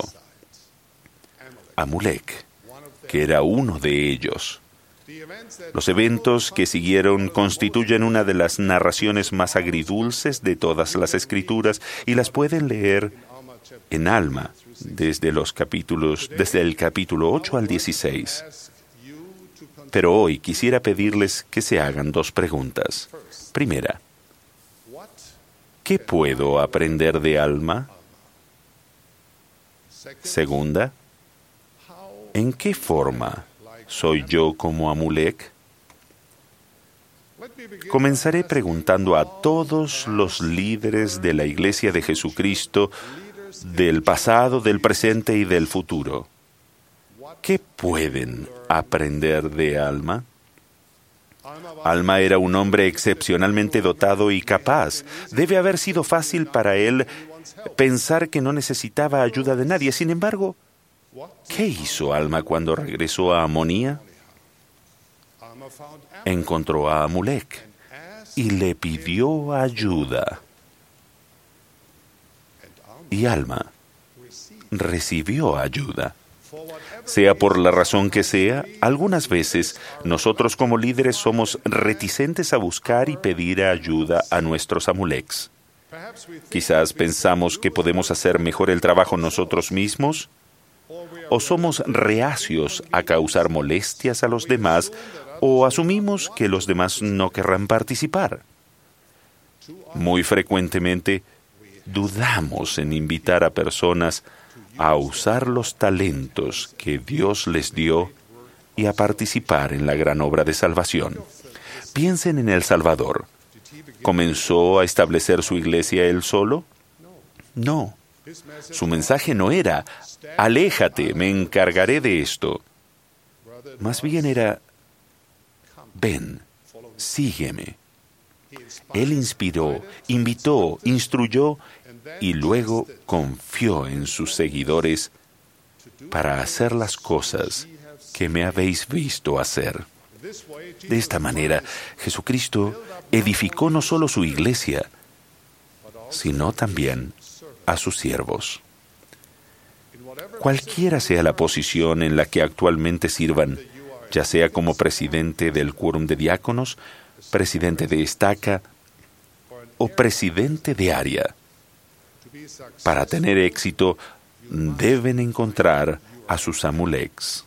[SPEAKER 1] Amulek, que era uno de ellos. Los eventos que siguieron constituyen una de las narraciones más agridulces de todas las Escrituras y las pueden leer en Alma desde los capítulos, desde el capítulo ocho al dieciséis. Pero hoy quisiera pedirles que se hagan dos preguntas. Primera, ¿qué puedo aprender de Alma? Segunda, ¿en qué forma soy yo como Amulek? Comenzaré preguntando a todos los líderes de la Iglesia de Jesucristo del pasado, del presente y del futuro. ¿Qué pueden aprender de Alma? Alma era un hombre excepcionalmente dotado y capaz. Debe haber sido fácil para él pensar que no necesitaba ayuda de nadie. Sin embargo, ¿qué hizo Alma cuando regresó a Amonía? Encontró a Amulek y le pidió ayuda. Y Alma recibió ayuda. Sea por la razón que sea, algunas veces nosotros como líderes somos reticentes a buscar y pedir ayuda a nuestros Amuleks. Quizás pensamos que podemos hacer mejor el trabajo nosotros mismos, o somos reacios a causar molestias a los demás, o asumimos que los demás no querrán participar. Muy frecuentemente, dudamos en invitar a personas a usar los talentos que Dios les dio y a participar en la gran obra de salvación. Piensen en El Salvador. ¿Comenzó a establecer su iglesia él solo? No. Su mensaje no era, aléjate, me encargaré de esto. Más bien era, ven, sígueme. Él inspiró, invitó, instruyó y luego confió en sus seguidores para hacer las cosas que me habéis visto hacer. De esta manera, Jesucristo edificó no solo su iglesia, sino también a sus siervos. Cualquiera sea la posición en la que actualmente sirvan, ya sea como presidente del quórum de diáconos, presidente de estaca o presidente de área, para tener éxito deben encontrar a sus Amuleks.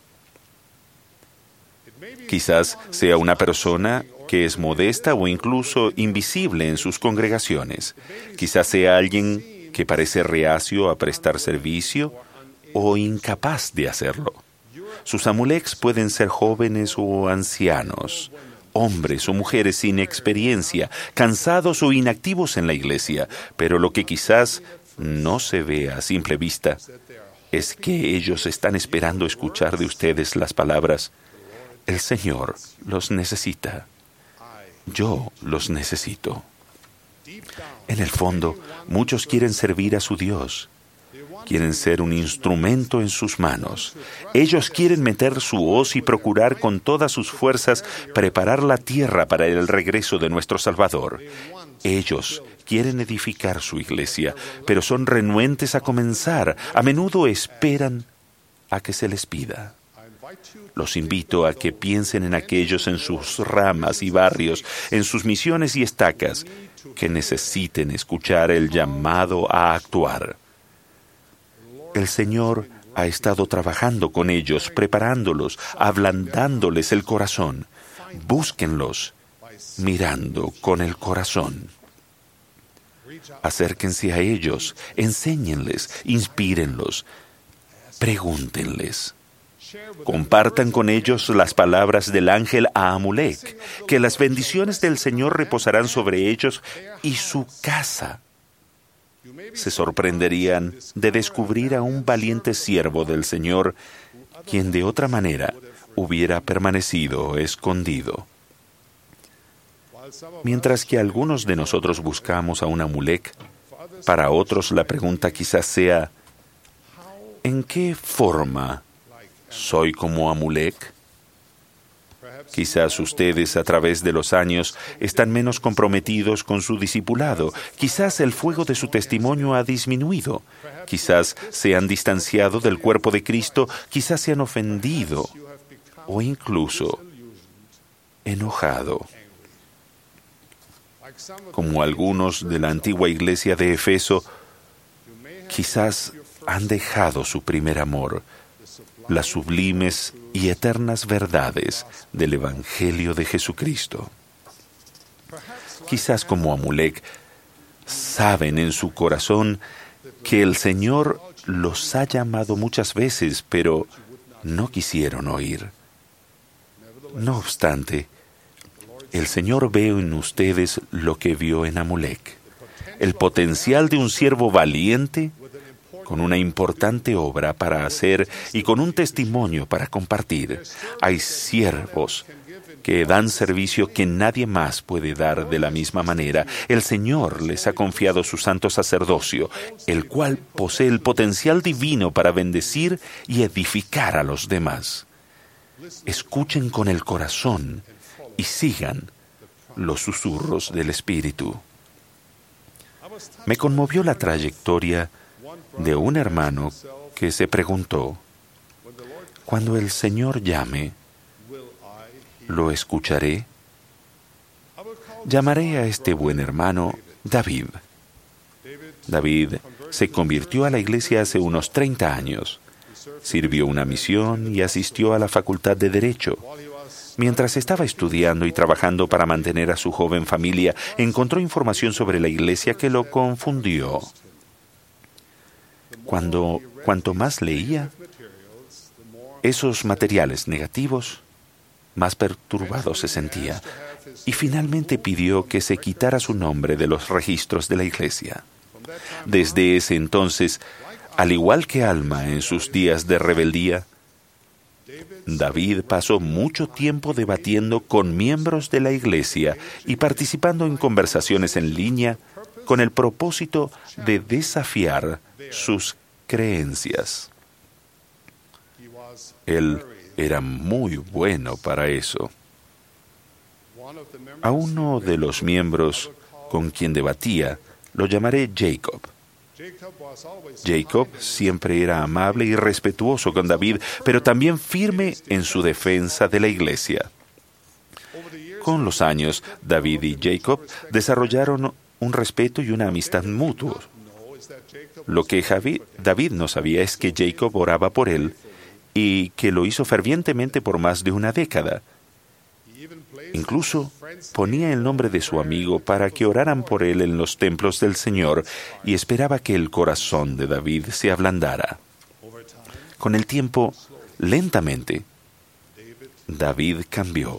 [SPEAKER 1] Quizás sea una persona que es modesta o incluso invisible en sus congregaciones. Quizás sea alguien que parece reacio a prestar servicio o incapaz de hacerlo. Sus Amuleks pueden ser jóvenes o ancianos, hombres o mujeres sin experiencia, cansados o inactivos en la iglesia, pero lo que quizás no se ve a simple vista es que ellos están esperando escuchar de ustedes las palabras, el Señor los necesita, yo los necesito. En el fondo, muchos quieren servir a su Dios. Quieren ser un instrumento en sus manos. Ellos quieren meter su hoz y procurar con todas sus fuerzas preparar la tierra para el regreso de nuestro Salvador. Ellos quieren edificar su iglesia, pero son renuentes a comenzar. A menudo esperan a que se les pida. Los invito a que piensen en aquellos en sus ramas y barrios, en sus misiones y estacas, que necesiten escuchar el llamado a actuar. El Señor ha estado trabajando con ellos, preparándolos, ablandándoles el corazón. Búsquenlos, mirando con el corazón. Acérquense a ellos, enséñenles, inspírenlos, pregúntenles. Compartan con ellos las palabras del ángel a Amulek, que las bendiciones del Señor reposarán sobre ellos y su casa. se sorprenderían de descubrir a un valiente siervo del Señor, quien de otra manera hubiera permanecido escondido. Mientras que algunos de nosotros buscamos a un Amulek, para otros la pregunta quizás sea, ¿en qué forma soy como Amulek? Quizás ustedes a través de los años están menos comprometidos con su discipulado. Quizás el fuego de su testimonio ha disminuido. Quizás se han distanciado del cuerpo de Cristo. Quizás se han ofendido o incluso enojado. Como algunos de la antigua iglesia de Efeso, quizás han dejado su primer amor, las sublimes y eternas verdades del Evangelio de Jesucristo. Quizás como Amulek, saben en su corazón que el Señor los ha llamado muchas veces, pero no quisieron oír. No obstante, el Señor ve en ustedes lo que vio en Amulek, el potencial de un siervo valiente, con una importante obra para hacer y con un testimonio para compartir. Hay siervos que dan servicio que nadie más puede dar de la misma manera. El Señor les ha confiado su santo sacerdocio, el cual posee el potencial divino para bendecir y edificar a los demás. Escuchen con el corazón y sigan los susurros del Espíritu. Me conmovió la trayectoria de un hermano que se preguntó, cuando el Señor llame, ¿lo escucharé? Llamaré a este buen hermano David. David se convirtió a la iglesia hace unos treinta años. Sirvió una misión y asistió a la Facultad de Derecho. Mientras estaba estudiando y trabajando para mantener a su joven familia, encontró información sobre la iglesia que lo confundió. Cuando, cuanto más leía esos materiales negativos, más perturbado se sentía, y finalmente pidió que se quitara su nombre de los registros de la iglesia. Desde ese entonces, al igual que Alma en sus días de rebeldía, David pasó mucho tiempo debatiendo con miembros de la iglesia y participando en conversaciones en línea con el propósito de desafiar sus creencias. Él era muy bueno para eso. A uno de los miembros con quien debatía lo llamaré Jacob. Jacob siempre era amable y respetuoso con David, pero también firme en su defensa de la iglesia. Con los años, David y Jacob desarrollaron un respeto y una amistad mutuos. Lo que Javi, David no sabía es que Jacob oraba por él y que lo hizo fervientemente por más de una década. Incluso ponía el nombre de su amigo para que oraran por él en los templos del Señor y esperaba que el corazón de David se ablandara. Con el tiempo, lentamente, David cambió.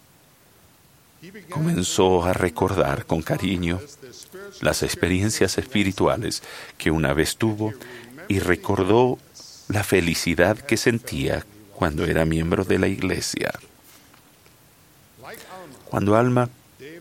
[SPEAKER 1] Comenzó a recordar con cariño las experiencias espirituales que una vez tuvo y recordó la felicidad que sentía cuando era miembro de la iglesia. Cuando Alma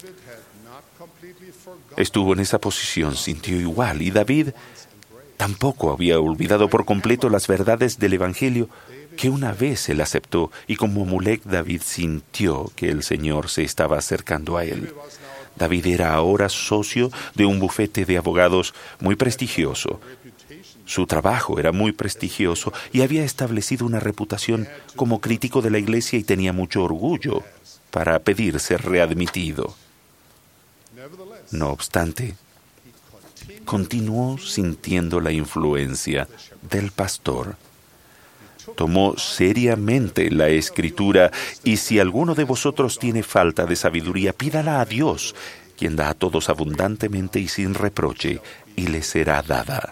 [SPEAKER 1] estuvo en esa posición, sintió igual, y David tampoco había olvidado por completo las verdades del Evangelio que una vez él aceptó, y como Amulek, David sintió que el Señor se estaba acercando a él. David era ahora socio de un bufete de abogados muy prestigioso. Su trabajo era muy prestigioso y había establecido una reputación como crítico de la iglesia y tenía mucho orgullo para pedir ser readmitido. No obstante, continuó sintiendo la influencia del pastor. Tomó seriamente la Escritura, y si alguno de vosotros tiene falta de sabiduría, pídala a Dios, quien da a todos abundantemente y sin reproche, y le será dada.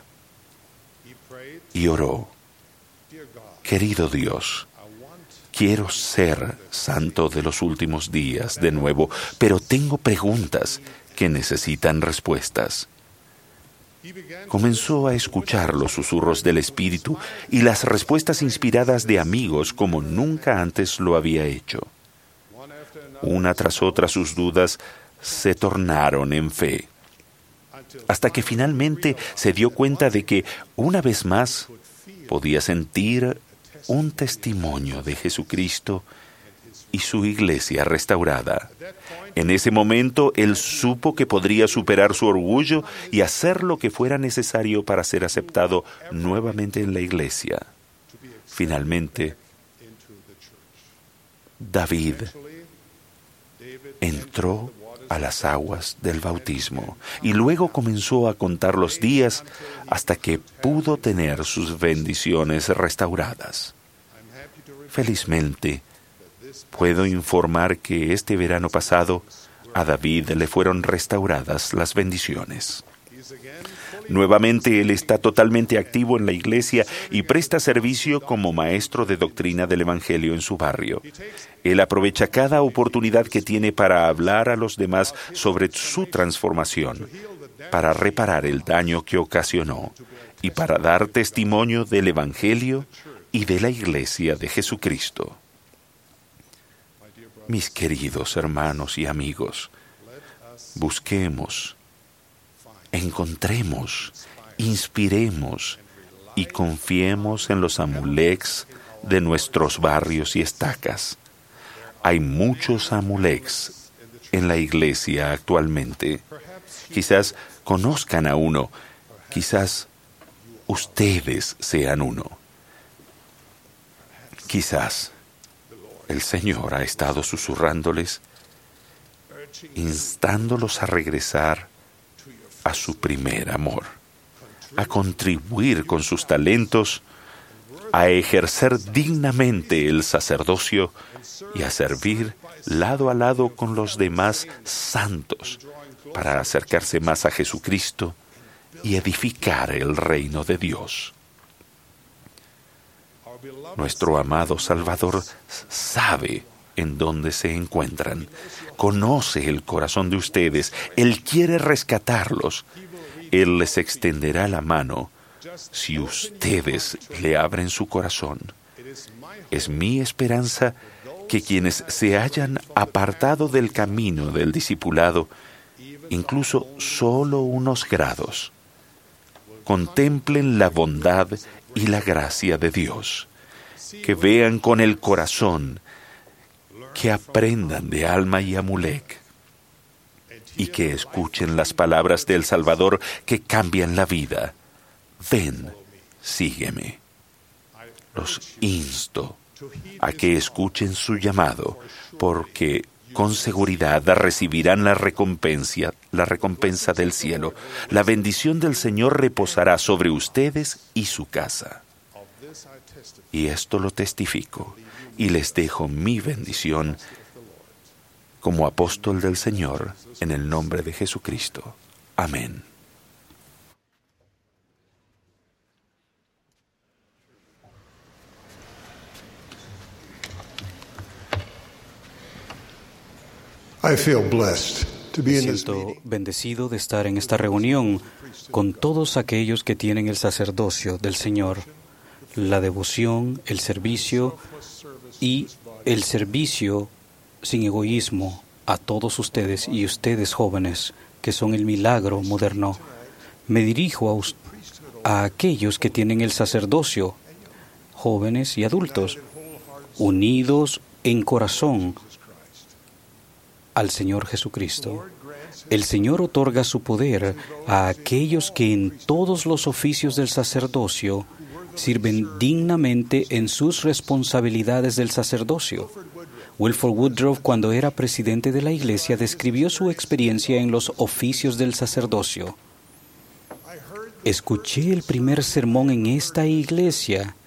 [SPEAKER 1] Y oró: querido Dios, quiero ser santo de los últimos días de nuevo, pero tengo preguntas que necesitan respuestas. Comenzó a escuchar los susurros del Espíritu y las respuestas inspiradas de amigos como nunca antes lo había hecho. Una tras otra sus dudas se tornaron en fe, hasta que finalmente se dio cuenta de que, una vez más, podía sentir un testimonio de Jesucristo y su iglesia restaurada. En ese momento, él supo que podría superar su orgullo y hacer lo que fuera necesario para ser aceptado nuevamente en la iglesia. Finalmente, David entró a las aguas del bautismo y luego comenzó a contar los días hasta que pudo tener sus bendiciones restauradas. Felizmente, puedo informar que este verano pasado a David le fueron restauradas las bendiciones. Nuevamente él está totalmente activo en la iglesia y presta servicio como maestro de doctrina del Evangelio en su barrio. Él aprovecha cada oportunidad que tiene para hablar a los demás sobre su transformación, para reparar el daño que ocasionó y para dar testimonio del Evangelio y de la iglesia de Jesucristo. Mis queridos hermanos y amigos, busquemos, encontremos, inspiremos y confiemos en los amulecs de nuestros barrios y estacas. Hay muchos amulecs en la iglesia actualmente. Quizás conozcan a uno, quizás ustedes sean uno. Quizás el Señor ha estado susurrándoles, instándolos a regresar a su primer amor, a contribuir con sus talentos, a ejercer dignamente el sacerdocio y a servir lado a lado con los demás santos para acercarse más a Jesucristo y edificar el reino de Dios. Nuestro amado Salvador sabe en dónde se encuentran, conoce el corazón de ustedes, Él quiere rescatarlos. Él les extenderá la mano si ustedes le abren su corazón. Es mi esperanza que quienes se hayan apartado del camino del discipulado, incluso solo unos grados, contemplen la bondad y la gracia de Dios, que vean con el corazón, que aprendan de Alma y Amulek y que escuchen las palabras del Salvador que cambian la vida. Ven, sígueme. Los insto a que escuchen su llamado, porque con seguridad recibirán la recompensa, la recompensa del cielo. La bendición del Señor reposará sobre ustedes y su casa. Y esto lo testifico, y les dejo mi bendición como apóstol del Señor, en el nombre de Jesucristo. Amén.
[SPEAKER 5] I feel blessed to be
[SPEAKER 2] Me
[SPEAKER 5] in this
[SPEAKER 2] siento
[SPEAKER 5] meeting.
[SPEAKER 2] bendecido de estar en esta reunión con todos aquellos que tienen el sacerdocio del Señor, la devoción, el servicio y el servicio sin egoísmo a todos ustedes y ustedes jóvenes que son el milagro moderno. Me dirijo a, us- a aquellos que tienen el sacerdocio, jóvenes y adultos, unidos en corazón al Señor Jesucristo. El Señor otorga su poder a aquellos que en todos los oficios del sacerdocio sirven dignamente en sus responsabilidades del sacerdocio. Wilford Woodruff, cuando era presidente de la Iglesia, describió su experiencia en los oficios del sacerdocio. Escuché el primer sermón en esta iglesia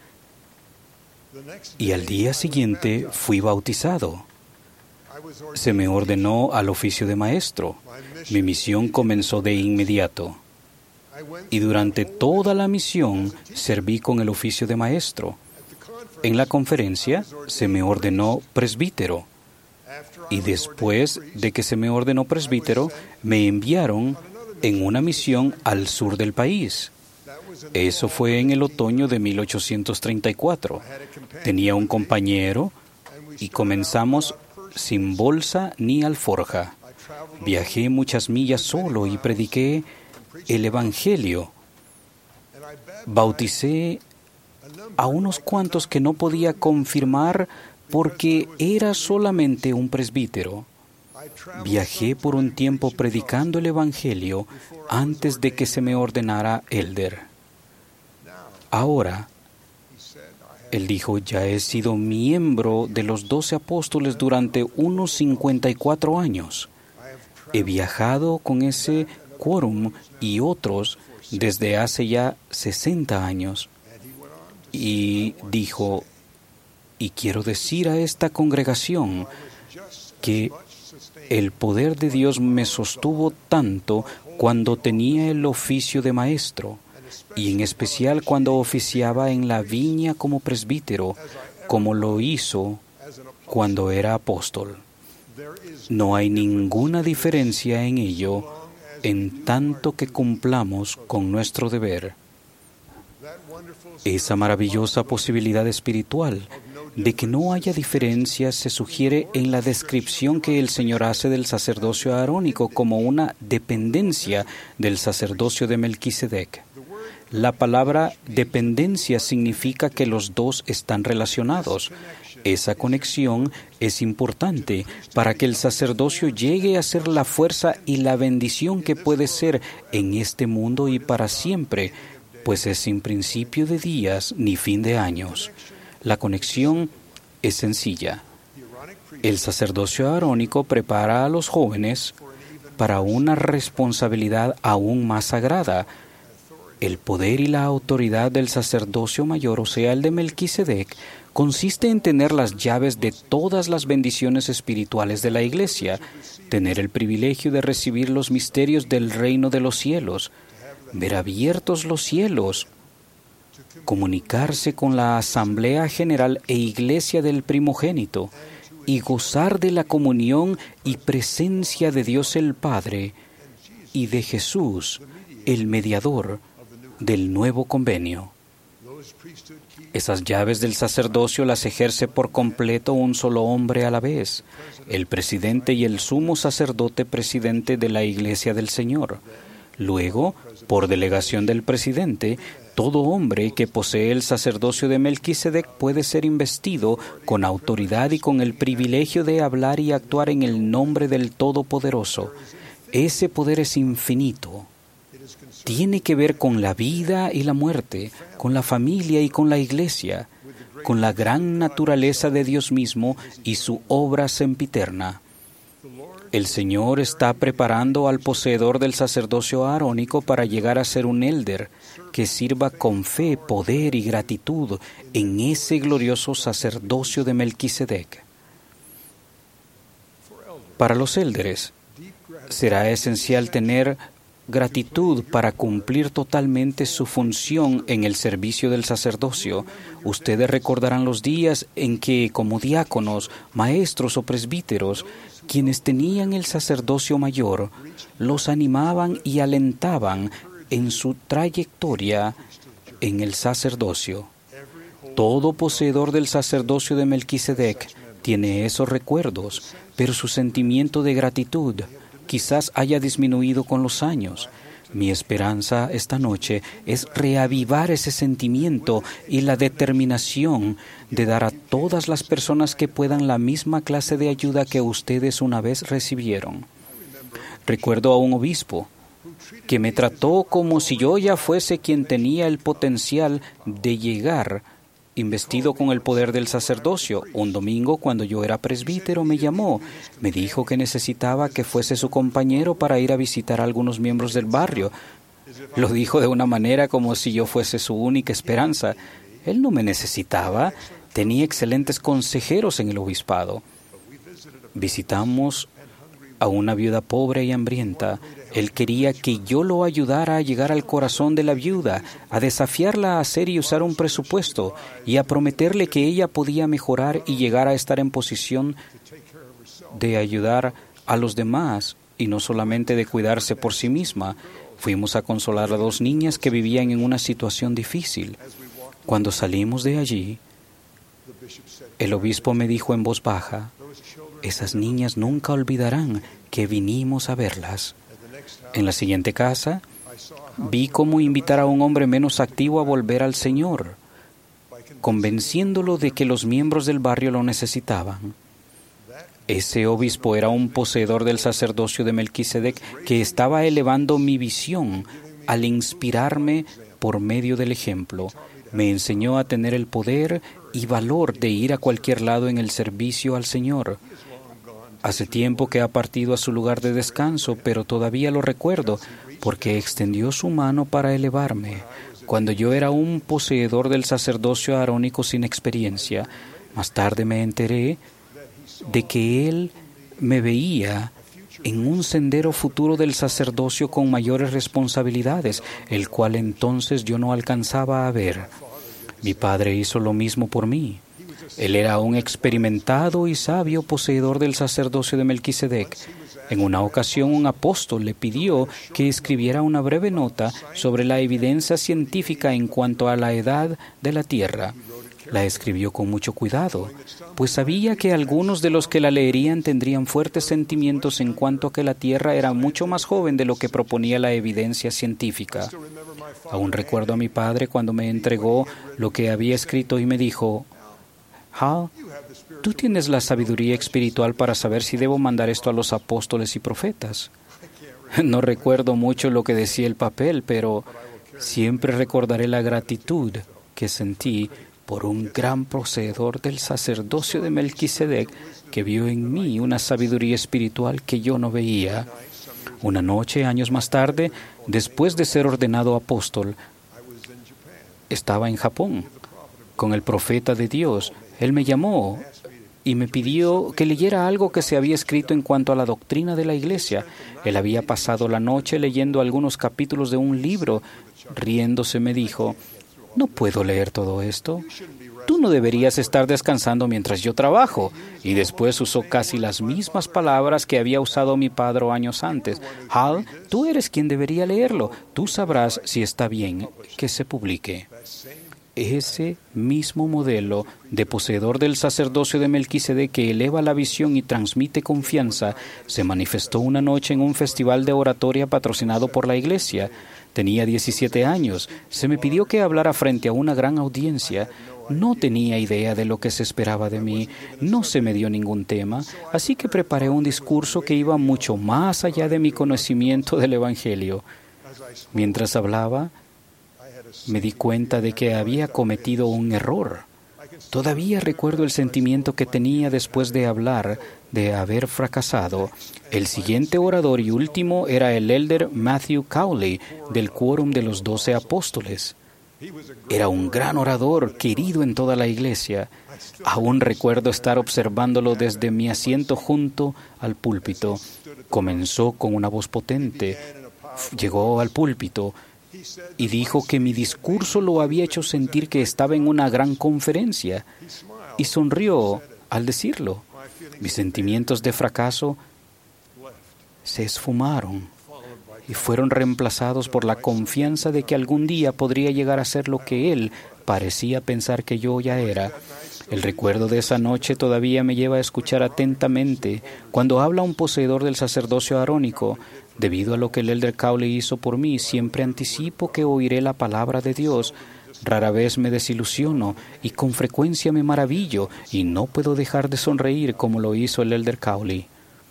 [SPEAKER 2] y al día siguiente fui bautizado. Se me ordenó al oficio de maestro. Mi misión comenzó de inmediato. Y durante toda la misión serví con el oficio de maestro. En la conferencia se me ordenó presbítero. Y después de que se me ordenó presbítero, me enviaron en una misión al sur del país. Eso fue en el otoño de mil ochocientos treinta y cuatro. Tenía un compañero y comenzamos sin bolsa ni alforja. Viajé muchas millas solo y prediqué el Evangelio. Bauticé a unos cuantos que no podía confirmar porque era solamente un presbítero. Viajé por un tiempo predicando el Evangelio antes de que se me ordenara elder. Ahora, él dijo, ya he sido miembro de los doce apóstoles durante unos cincuenta y cuatro años. He viajado con ese quórum y otros desde hace ya sesenta años. Y dijo, y quiero decir a esta congregación que el poder de Dios me sostuvo tanto cuando tenía el oficio de maestro, y en especial cuando oficiaba en la viña como presbítero, como lo hizo cuando era apóstol. No hay ninguna diferencia en ello, en tanto que cumplamos con nuestro deber. Esa maravillosa posibilidad espiritual de que no haya diferencias se sugiere en la descripción que el Señor hace del sacerdocio arónico como una dependencia del sacerdocio de Melquisedec. La palabra dependencia significa que los dos están relacionados. Esa conexión es importante para que el sacerdocio llegue a ser la fuerza y la bendición que puede ser en este mundo y para siempre, pues es sin principio de días ni fin de años. La conexión es sencilla. El sacerdocio arónico prepara a los jóvenes para una responsabilidad aún más sagrada. El poder y la autoridad del sacerdocio mayor, o sea, el de Melquisedec, consiste en tener las llaves de todas las bendiciones espirituales de la Iglesia, tener el privilegio de recibir los misterios del reino de los cielos, ver abiertos los cielos, comunicarse con la Asamblea General e Iglesia del primogénito y gozar de la comunión y presencia de Dios el Padre y de Jesús, el mediador del nuevo convenio. Esas llaves del sacerdocio las ejerce por completo un solo hombre a la vez, el presidente y el sumo sacerdote presidente de la Iglesia del Señor. Luego, por delegación del presidente, todo hombre que posee el sacerdocio de Melquisedec puede ser investido con autoridad y con el privilegio de hablar y actuar en el nombre del Todopoderoso. Ese poder es infinito. Tiene que ver con la vida y la muerte, con la familia y con la Iglesia, con la gran naturaleza de Dios mismo y su obra sempiterna. El Señor está preparando al poseedor del sacerdocio arónico para llegar a ser un elder que sirva con fe, poder y gratitud en ese glorioso sacerdocio de Melquisedec. Para los élderes será esencial tener gratitud para cumplir totalmente su función en el servicio del sacerdocio. Ustedes recordarán los días en que, como diáconos, maestros o presbíteros, quienes tenían el sacerdocio mayor, los animaban y alentaban en su trayectoria en el sacerdocio. Todo poseedor del sacerdocio de Melquisedec tiene esos recuerdos, pero su sentimiento de gratitud quizás haya disminuido con los años. Mi esperanza esta noche es reavivar ese sentimiento y la determinación de dar a todas las personas que puedan la misma clase de ayuda que ustedes una vez recibieron. Recuerdo a un obispo que me trató como si yo ya fuese quien tenía el potencial de llegar investido con el poder del sacerdocio. Un domingo, cuando yo era presbítero, me llamó. Me dijo que necesitaba que fuese su compañero para ir a visitar a algunos miembros del barrio. Lo dijo de una manera como si yo fuese su única esperanza. Él no me necesitaba. Tenía excelentes consejeros en el obispado. Visitamos a una viuda pobre y hambrienta. Él quería que yo lo ayudara a llegar al corazón de la viuda, a desafiarla a hacer y usar un presupuesto y a prometerle que ella podía mejorar y llegar a estar en posición de ayudar a los demás y no solamente de cuidarse por sí misma. Fuimos a consolar a dos niñas que vivían en una situación difícil. Cuando salimos de allí, el obispo me dijo en voz baja, esas niñas nunca olvidarán que vinimos a verlas. En la siguiente casa, vi cómo invitar a un hombre menos activo a volver al Señor, convenciéndolo de que los miembros del barrio lo necesitaban. Ese obispo era un poseedor del sacerdocio de Melquisedec que estaba elevando mi visión al inspirarme por medio del ejemplo. Me enseñó a tener el poder y valor de ir a cualquier lado en el servicio al Señor. Hace tiempo que ha partido a su lugar de descanso, pero todavía lo recuerdo porque extendió su mano para elevarme. Cuando yo era un poseedor del sacerdocio arónico sin experiencia, más tarde me enteré de que Él me veía en un sendero futuro del sacerdocio con mayores responsabilidades, el cual entonces yo no alcanzaba a ver. Mi padre hizo lo mismo por mí. Él era un experimentado y sabio poseedor del sacerdocio de Melquisedec. En una ocasión un apóstol le pidió que escribiera una breve nota sobre la evidencia científica en cuanto a la edad de la Tierra. La escribió con mucho cuidado, pues sabía que algunos de los que la leerían tendrían fuertes sentimientos en cuanto a que la Tierra era mucho más joven de lo que proponía la evidencia científica. Aún recuerdo a mi padre cuando me entregó lo que había escrito y me dijo, Hal, tú tienes la sabiduría espiritual para saber si debo mandar esto a los apóstoles y profetas. No recuerdo mucho lo que decía el papel, pero siempre recordaré la gratitud que sentí por un gran poseedor del sacerdocio de Melquisedec que vio en mí una sabiduría espiritual que yo no veía. Una noche, años más tarde, después de ser ordenado apóstol, estaba en Japón con el profeta de Dios. Él me llamó y me pidió que leyera algo que se había escrito en cuanto a la doctrina de la Iglesia. Él había pasado la noche leyendo algunos capítulos de un libro. Riéndose me dijo, no puedo leer todo esto. Tú no deberías estar descansando mientras yo trabajo. Y después usó casi las mismas palabras que había usado mi padre años antes. Hal, tú eres quien debería leerlo. Tú sabrás si está bien que se publique. Ese mismo modelo de poseedor del sacerdocio de Melquisedec que eleva la visión y transmite confianza se manifestó una noche en un festival de oratoria patrocinado por la Iglesia. Tenía diecisiete años. Se me pidió que hablara frente a una gran audiencia. No tenía idea de lo que se esperaba de mí. No se me dio ningún tema, así que preparé un discurso que iba mucho más allá de mi conocimiento del Evangelio. Mientras hablaba, me di cuenta de que había cometido un error. Todavía recuerdo el sentimiento que tenía después de hablar, de haber fracasado. El siguiente orador y último era el elder Matthew Cowley, del quórum de los doce apóstoles. Era un gran orador, querido en toda la iglesia. Aún recuerdo estar observándolo desde mi asiento junto al púlpito. Comenzó con una voz potente. Llegó al púlpito y dijo que mi discurso lo había hecho sentir que estaba en una gran conferencia. Y sonrió al decirlo. Mis sentimientos de fracaso se esfumaron y fueron reemplazados por la confianza de que algún día podría llegar a ser lo que él parecía pensar que yo ya era. El recuerdo de esa noche todavía me lleva a escuchar atentamente cuando habla un poseedor del sacerdocio arónico. Debido a lo que el elder Cowley hizo por mí, siempre anticipo que oiré la palabra de Dios. Rara vez me desilusiono y con frecuencia me maravillo y no puedo dejar de sonreír como lo hizo el elder Cowley.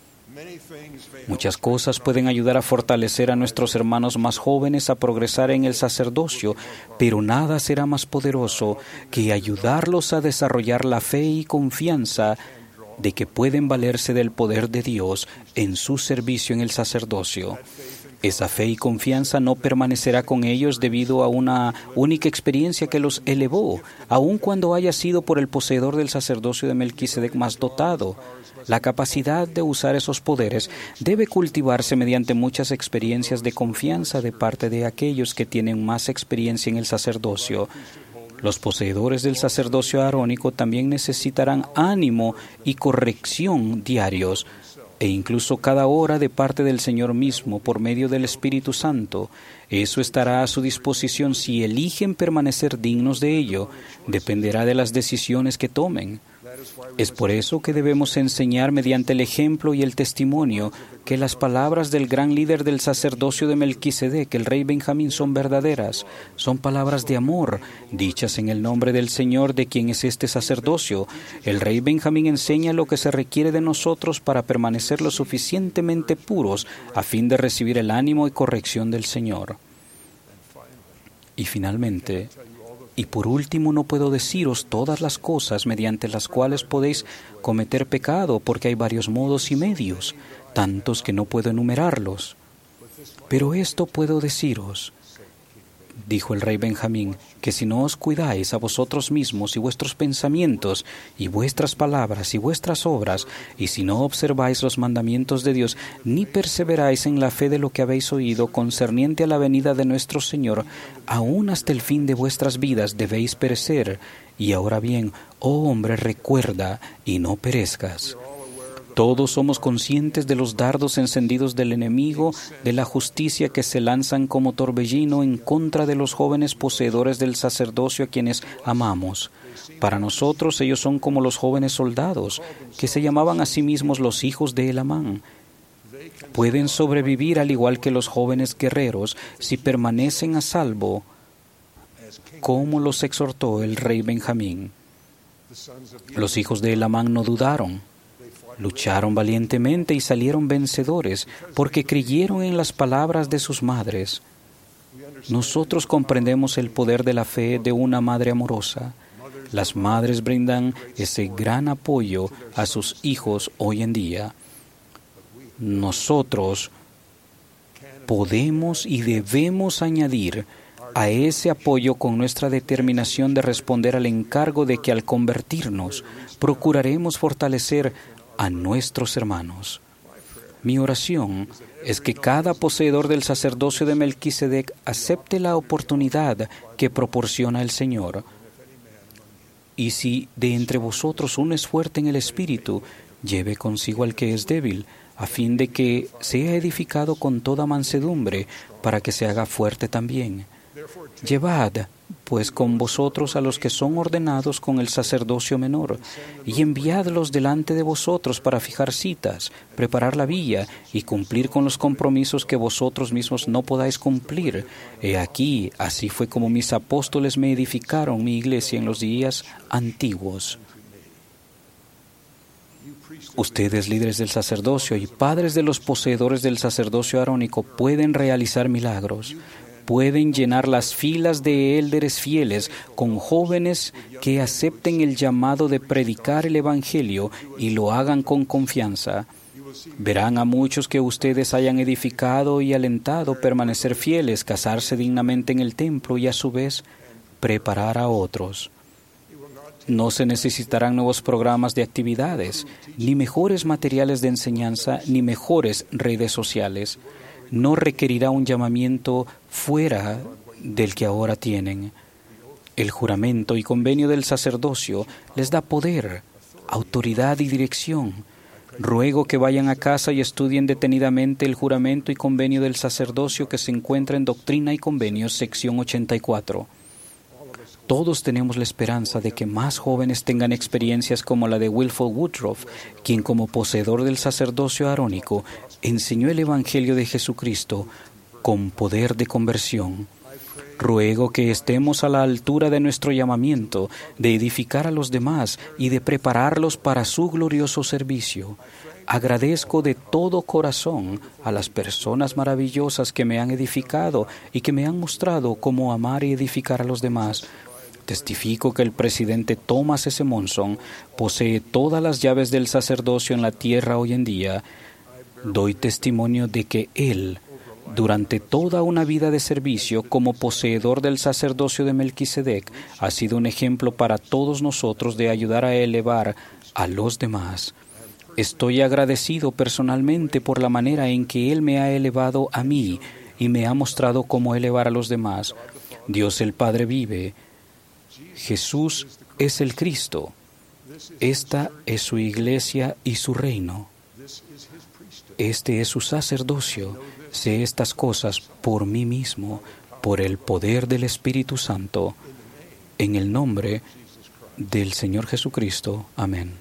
[SPEAKER 2] Muchas cosas pueden ayudar a fortalecer a nuestros hermanos más jóvenes a progresar en el sacerdocio, pero nada será más poderoso que ayudarlos a desarrollar la fe y confianza de que pueden valerse del poder de Dios en su servicio en el sacerdocio. Esa fe y confianza no permanecerá con ellos debido a una única experiencia que los elevó, aun cuando haya sido por el poseedor del sacerdocio de Melquisedec más dotado. La capacidad de usar esos poderes debe cultivarse mediante muchas experiencias de confianza de parte de aquellos que tienen más experiencia en el sacerdocio. Los poseedores del sacerdocio arónico también necesitarán ánimo y corrección diarios. e incluso cada hora de parte del Señor mismo por medio del Espíritu Santo. Eso estará a su disposición si eligen permanecer dignos de ello. Dependerá de las decisiones que tomen. Es por eso que debemos enseñar mediante el ejemplo y el testimonio que las palabras del gran líder del sacerdocio de Melquisedec, el rey Benjamín, son verdaderas. Son palabras de amor, dichas en el nombre del Señor de quien es este sacerdocio. El rey Benjamín enseña lo que se requiere de nosotros para permanecer lo suficientemente puros a fin de recibir el ánimo y corrección del Señor. Y finalmente, y por último, no puedo deciros todas las cosas mediante las cuales podéis cometer pecado, porque hay varios modos y medios, tantos que no puedo enumerarlos. Pero esto puedo deciros, dijo el rey Benjamín, que si no os cuidáis a vosotros mismos y vuestros pensamientos y vuestras palabras y vuestras obras, y si no observáis los mandamientos de Dios, ni perseveráis en la fe de lo que habéis oído concerniente a la venida de nuestro Señor, aún hasta el fin de vuestras vidas debéis perecer. Y ahora bien, oh hombre, recuerda y no perezcas. Todos somos conscientes de los dardos encendidos del enemigo de la justicia que se lanzan como torbellino en contra de los jóvenes poseedores del sacerdocio a quienes amamos. Para nosotros ellos son como los jóvenes soldados, que se llamaban a sí mismos los hijos de Elamán. Pueden sobrevivir al igual que los jóvenes guerreros si permanecen a salvo, como los exhortó el rey Benjamín. Los hijos de Elamán no dudaron. Lucharon valientemente y salieron vencedores porque creyeron en las palabras de sus madres. Nosotros comprendemos el poder de la fe de una madre amorosa. Las madres brindan ese gran apoyo a sus hijos hoy en día. Nosotros podemos y debemos añadir a ese apoyo con nuestra determinación de responder al encargo de que al convertirnos procuraremos fortalecer a nuestros hermanos. Mi oración es que cada poseedor del sacerdocio de Melquisedec acepte la oportunidad que proporciona el Señor. Y si de entre vosotros uno es fuerte en el espíritu, lleve consigo al que es débil, a fin de que sea edificado con toda mansedumbre, para que se haga fuerte también. Llevad, pues, con vosotros a los que son ordenados con el sacerdocio menor, y enviadlos delante de vosotros para fijar citas, preparar la vía y cumplir con los compromisos que vosotros mismos no podáis cumplir. He aquí, así fue como mis apóstoles me edificaron mi iglesia en los días antiguos. Ustedes, líderes del sacerdocio y padres de los poseedores del sacerdocio arónico, pueden realizar milagros. Pueden llenar las filas de élderes fieles con jóvenes que acepten el llamado de predicar el Evangelio y lo hagan con confianza. Verán a muchos que ustedes hayan edificado y alentado permanecer fieles, casarse dignamente en el templo y a su vez preparar a otros. No se necesitarán nuevos programas de actividades, ni mejores materiales de enseñanza, ni mejores redes sociales. No requerirá un llamamiento fuera del que ahora tienen. El juramento y convenio del sacerdocio les da poder, autoridad y dirección. Ruego que vayan a casa y estudien detenidamente el juramento y convenio del sacerdocio que se encuentra en Doctrina y Convenios, sección ochenta y cuatro. Todos tenemos la esperanza de que más jóvenes tengan experiencias como la de Wilford Woodruff, quien como poseedor del sacerdocio arónico enseñó el Evangelio de Jesucristo con poder de conversión. Ruego que estemos a la altura de nuestro llamamiento, de edificar a los demás y de prepararlos para su glorioso servicio. Agradezco de todo corazón a las personas maravillosas que me han edificado y que me han mostrado cómo amar y edificar a los demás. Testifico que el presidente Thomas S. Monson posee todas las llaves del sacerdocio en la tierra hoy en día. Doy testimonio de que él, durante toda una vida de servicio como poseedor del sacerdocio de Melquisedec, ha sido un ejemplo para todos nosotros de ayudar a elevar a los demás. Estoy agradecido personalmente por la manera en que él me ha elevado a mí y me ha mostrado cómo elevar a los demás. Dios el Padre vive. Jesús es el Cristo. Esta es su iglesia y su reino. este es su sacerdocio, sé estas cosas por mí mismo, por el poder del Espíritu Santo, en el nombre del Señor Jesucristo. Amén.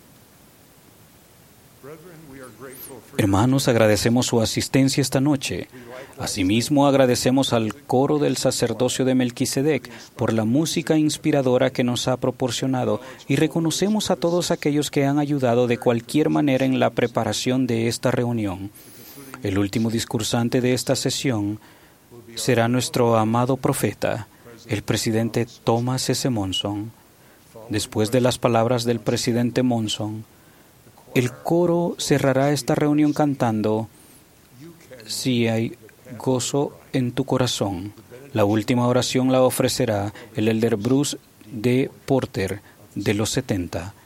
[SPEAKER 2] Hermanos, agradecemos su asistencia esta noche. Asimismo, agradecemos al coro del sacerdocio de Melquisedec por la música inspiradora que nos ha proporcionado y reconocemos a todos aquellos que han ayudado de cualquier manera en la preparación de esta reunión. El último discursante de esta sesión será nuestro amado profeta, el presidente Thomas S. Monson. Después de las palabras del presidente Monson, el coro cerrará esta reunión cantando "Si hay gozo en tu corazón". La última oración la ofrecerá el elder Bruce D. Porter, de los setenta.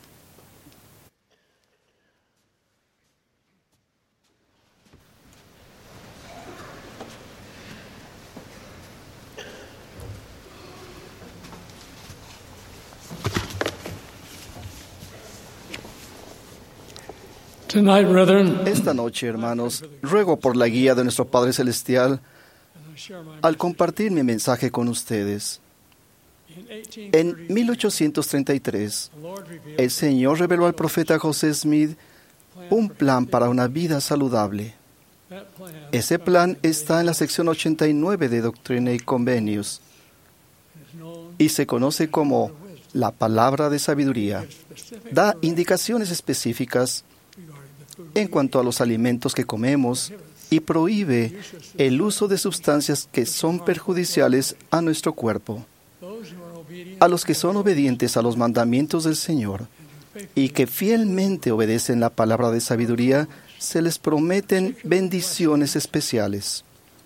[SPEAKER 4] Esta noche, hermanos, ruego por la guía de nuestro Padre Celestial al compartir mi mensaje con ustedes. En mil ochocientos treinta y tres, el Señor reveló al profeta José Smith un plan para una vida saludable. Ese plan está en la sección ochenta y nueve de Doctrina y Convenios y se conoce como la palabra de sabiduría. Da indicaciones específicas en cuanto a los alimentos que comemos y prohíbe el uso de sustancias que son perjudiciales a nuestro cuerpo. A los que son obedientes a los mandamientos del Señor y que fielmente obedecen la palabra de sabiduría, se les prometen bendiciones especiales,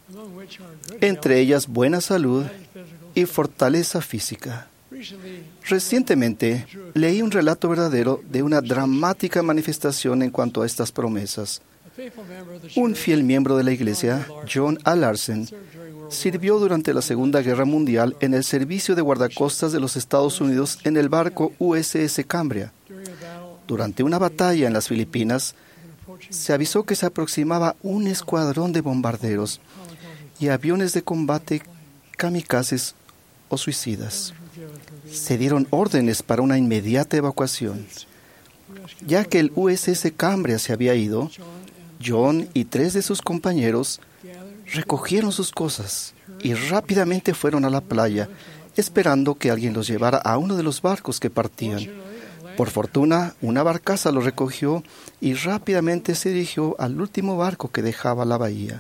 [SPEAKER 4] entre ellas buena salud y fortaleza física. Recientemente leí un relato verdadero de una dramática manifestación en cuanto a estas promesas. Un fiel miembro de la iglesia, John A. Larsen, sirvió durante la Segunda Guerra Mundial en el servicio de guardacostas de los Estados Unidos en el barco U S S Cambria. Durante una batalla en las Filipinas, se avisó que se aproximaba un escuadrón de bombarderos y aviones de combate kamikazes o suicidas. Se dieron órdenes para una inmediata evacuación. Ya que el U S S Cambria se había ido, John y tres de sus compañeros recogieron sus cosas y rápidamente fueron a la playa, esperando que alguien los llevara a uno de los barcos que partían. Por fortuna, una barcaza los recogió y rápidamente se dirigió al último barco que dejaba la bahía.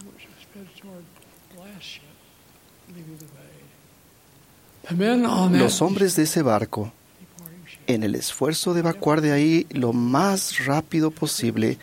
[SPEAKER 4] Los hombres de ese barco, en el esfuerzo de evacuar de ahí lo más rápido posible,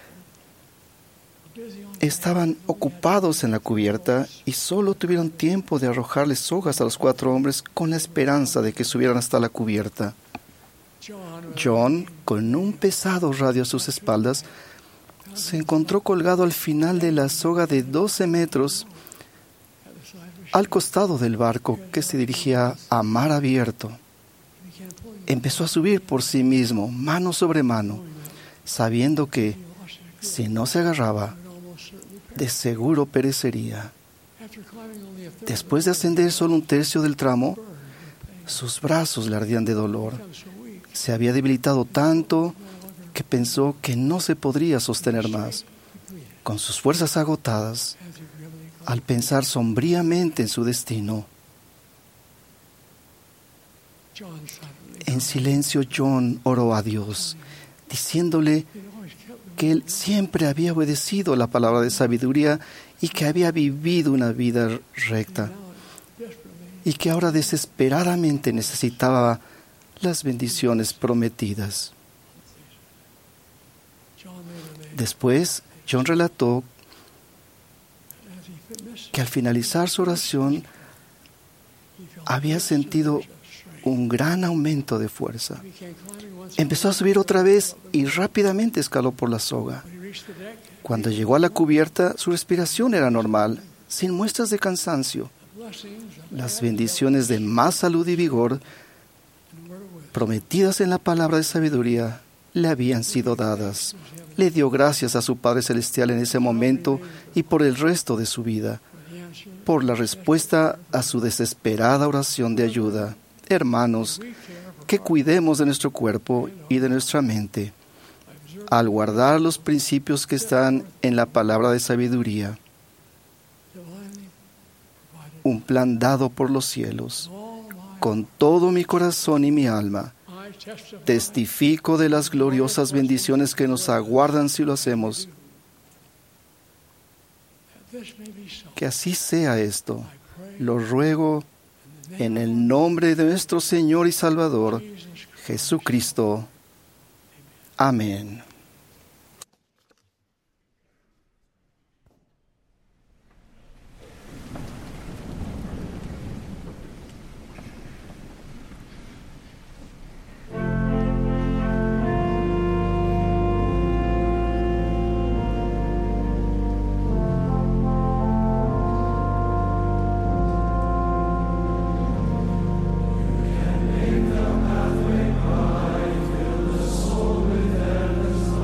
[SPEAKER 4] estaban ocupados en la cubierta y solo tuvieron tiempo de arrojarles sogas a los cuatro hombres con la esperanza de que subieran hasta la cubierta. John, con un pesado radio a sus espaldas, se encontró colgado al final de la soga de doce metros al costado del barco que se dirigía a mar abierto. Empezó a subir por sí mismo, mano sobre mano, sabiendo que, si no se agarraba, de seguro perecería. Después de ascender solo un tercio del tramo, sus brazos le ardían de dolor. Se había debilitado tanto que pensó que no se podría sostener más. Con sus fuerzas agotadas, al pensar sombríamente en su destino, en silencio John oró a Dios, diciéndole que él siempre había obedecido la palabra de sabiduría y que había vivido una vida recta y que ahora desesperadamente necesitaba las bendiciones prometidas. Después, John relató que al finalizar su oración había sentido un gran aumento de fuerza. Empezó a subir otra vez y rápidamente escaló por la soga. Cuando llegó a la cubierta, su respiración era normal, sin muestras de cansancio. Las bendiciones de más salud y vigor, prometidas en la palabra de sabiduría, le habían sido dadas. Le dio gracias a su Padre Celestial en ese momento y por el resto de su vida, por la respuesta a su desesperada oración de ayuda. Hermanos, que cuidemos de nuestro cuerpo y de nuestra mente, al guardar los principios que están en la palabra de sabiduría, un plan dado por los cielos. Con todo mi corazón y mi alma, testifico de las gloriosas bendiciones que nos aguardan si lo hacemos. Que así sea esto. Lo ruego en el nombre de nuestro Señor y Salvador, Jesucristo. Amén.
[SPEAKER 9] Make the pathway bright, fill the soul with endless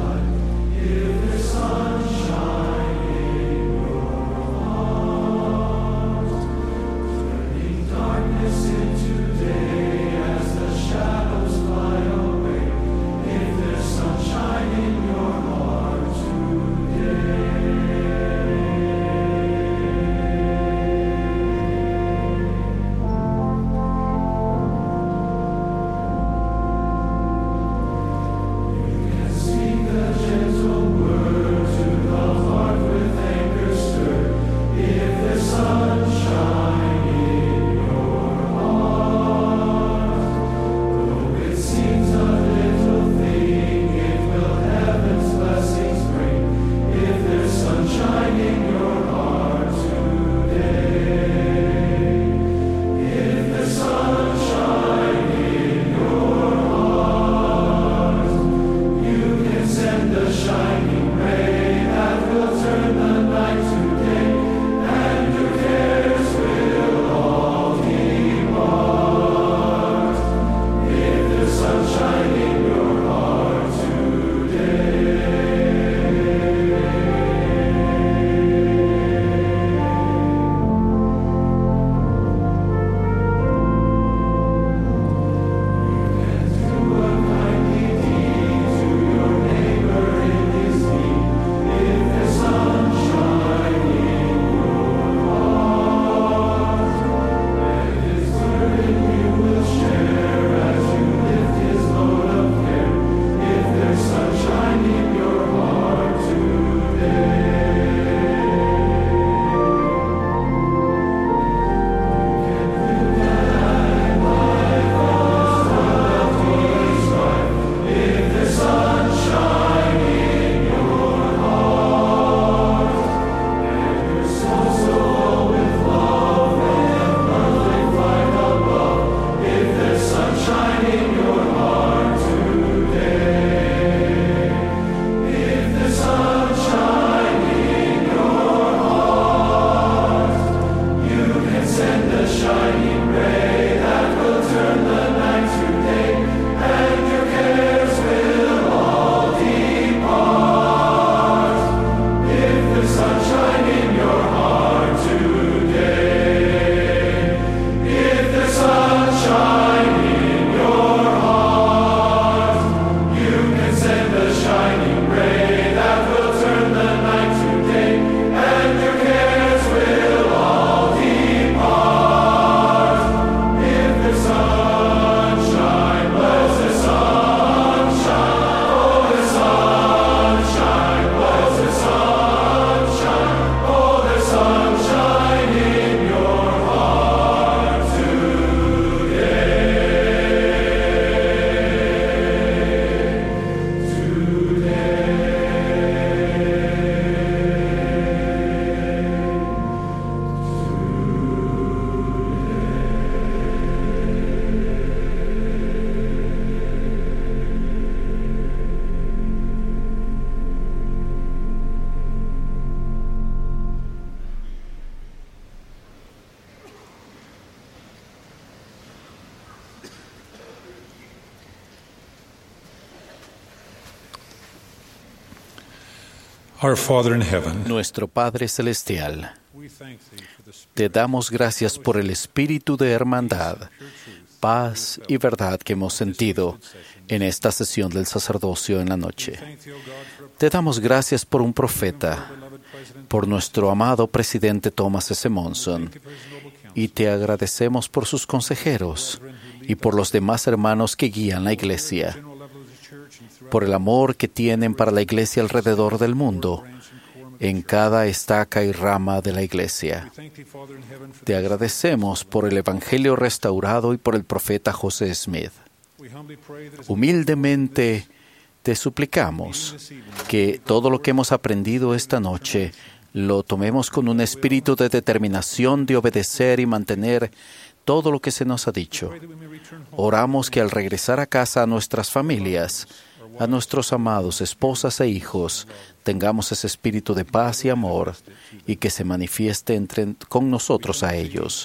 [SPEAKER 5] Our Father in heaven,
[SPEAKER 8] Nuestro Padre Celestial, te damos gracias por el espíritu de hermandad, paz y verdad que hemos sentido en esta sesión del sacerdocio en la noche. Te damos gracias por un profeta, por nuestro amado presidente Thomas S. Monson, y te agradecemos por sus consejeros y por los demás hermanos que guían la Iglesia, por el amor que tienen para la Iglesia alrededor del mundo, en cada estaca y rama de la Iglesia. Te agradecemos por el Evangelio restaurado y por el profeta José Smith. Humildemente te suplicamos que todo lo que hemos aprendido esta noche lo tomemos con un espíritu de determinación de obedecer y mantener todo lo que se nos ha dicho. Oramos que al regresar a casa a nuestras familias, a nuestros amados esposas e hijos, tengamos ese espíritu de paz y amor y que se manifieste entre, con nosotros a ellos.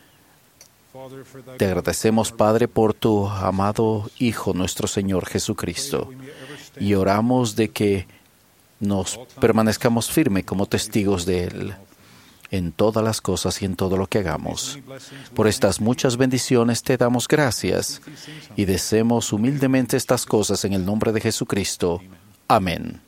[SPEAKER 8] Te agradecemos, Padre, por tu amado Hijo, nuestro Señor Jesucristo, y oramos de que nos permanezcamos firmes como testigos de Él en todas las cosas y en todo lo que hagamos. Por estas muchas bendiciones te damos gracias y deseamos humildemente estas cosas en el nombre de Jesucristo. Amén.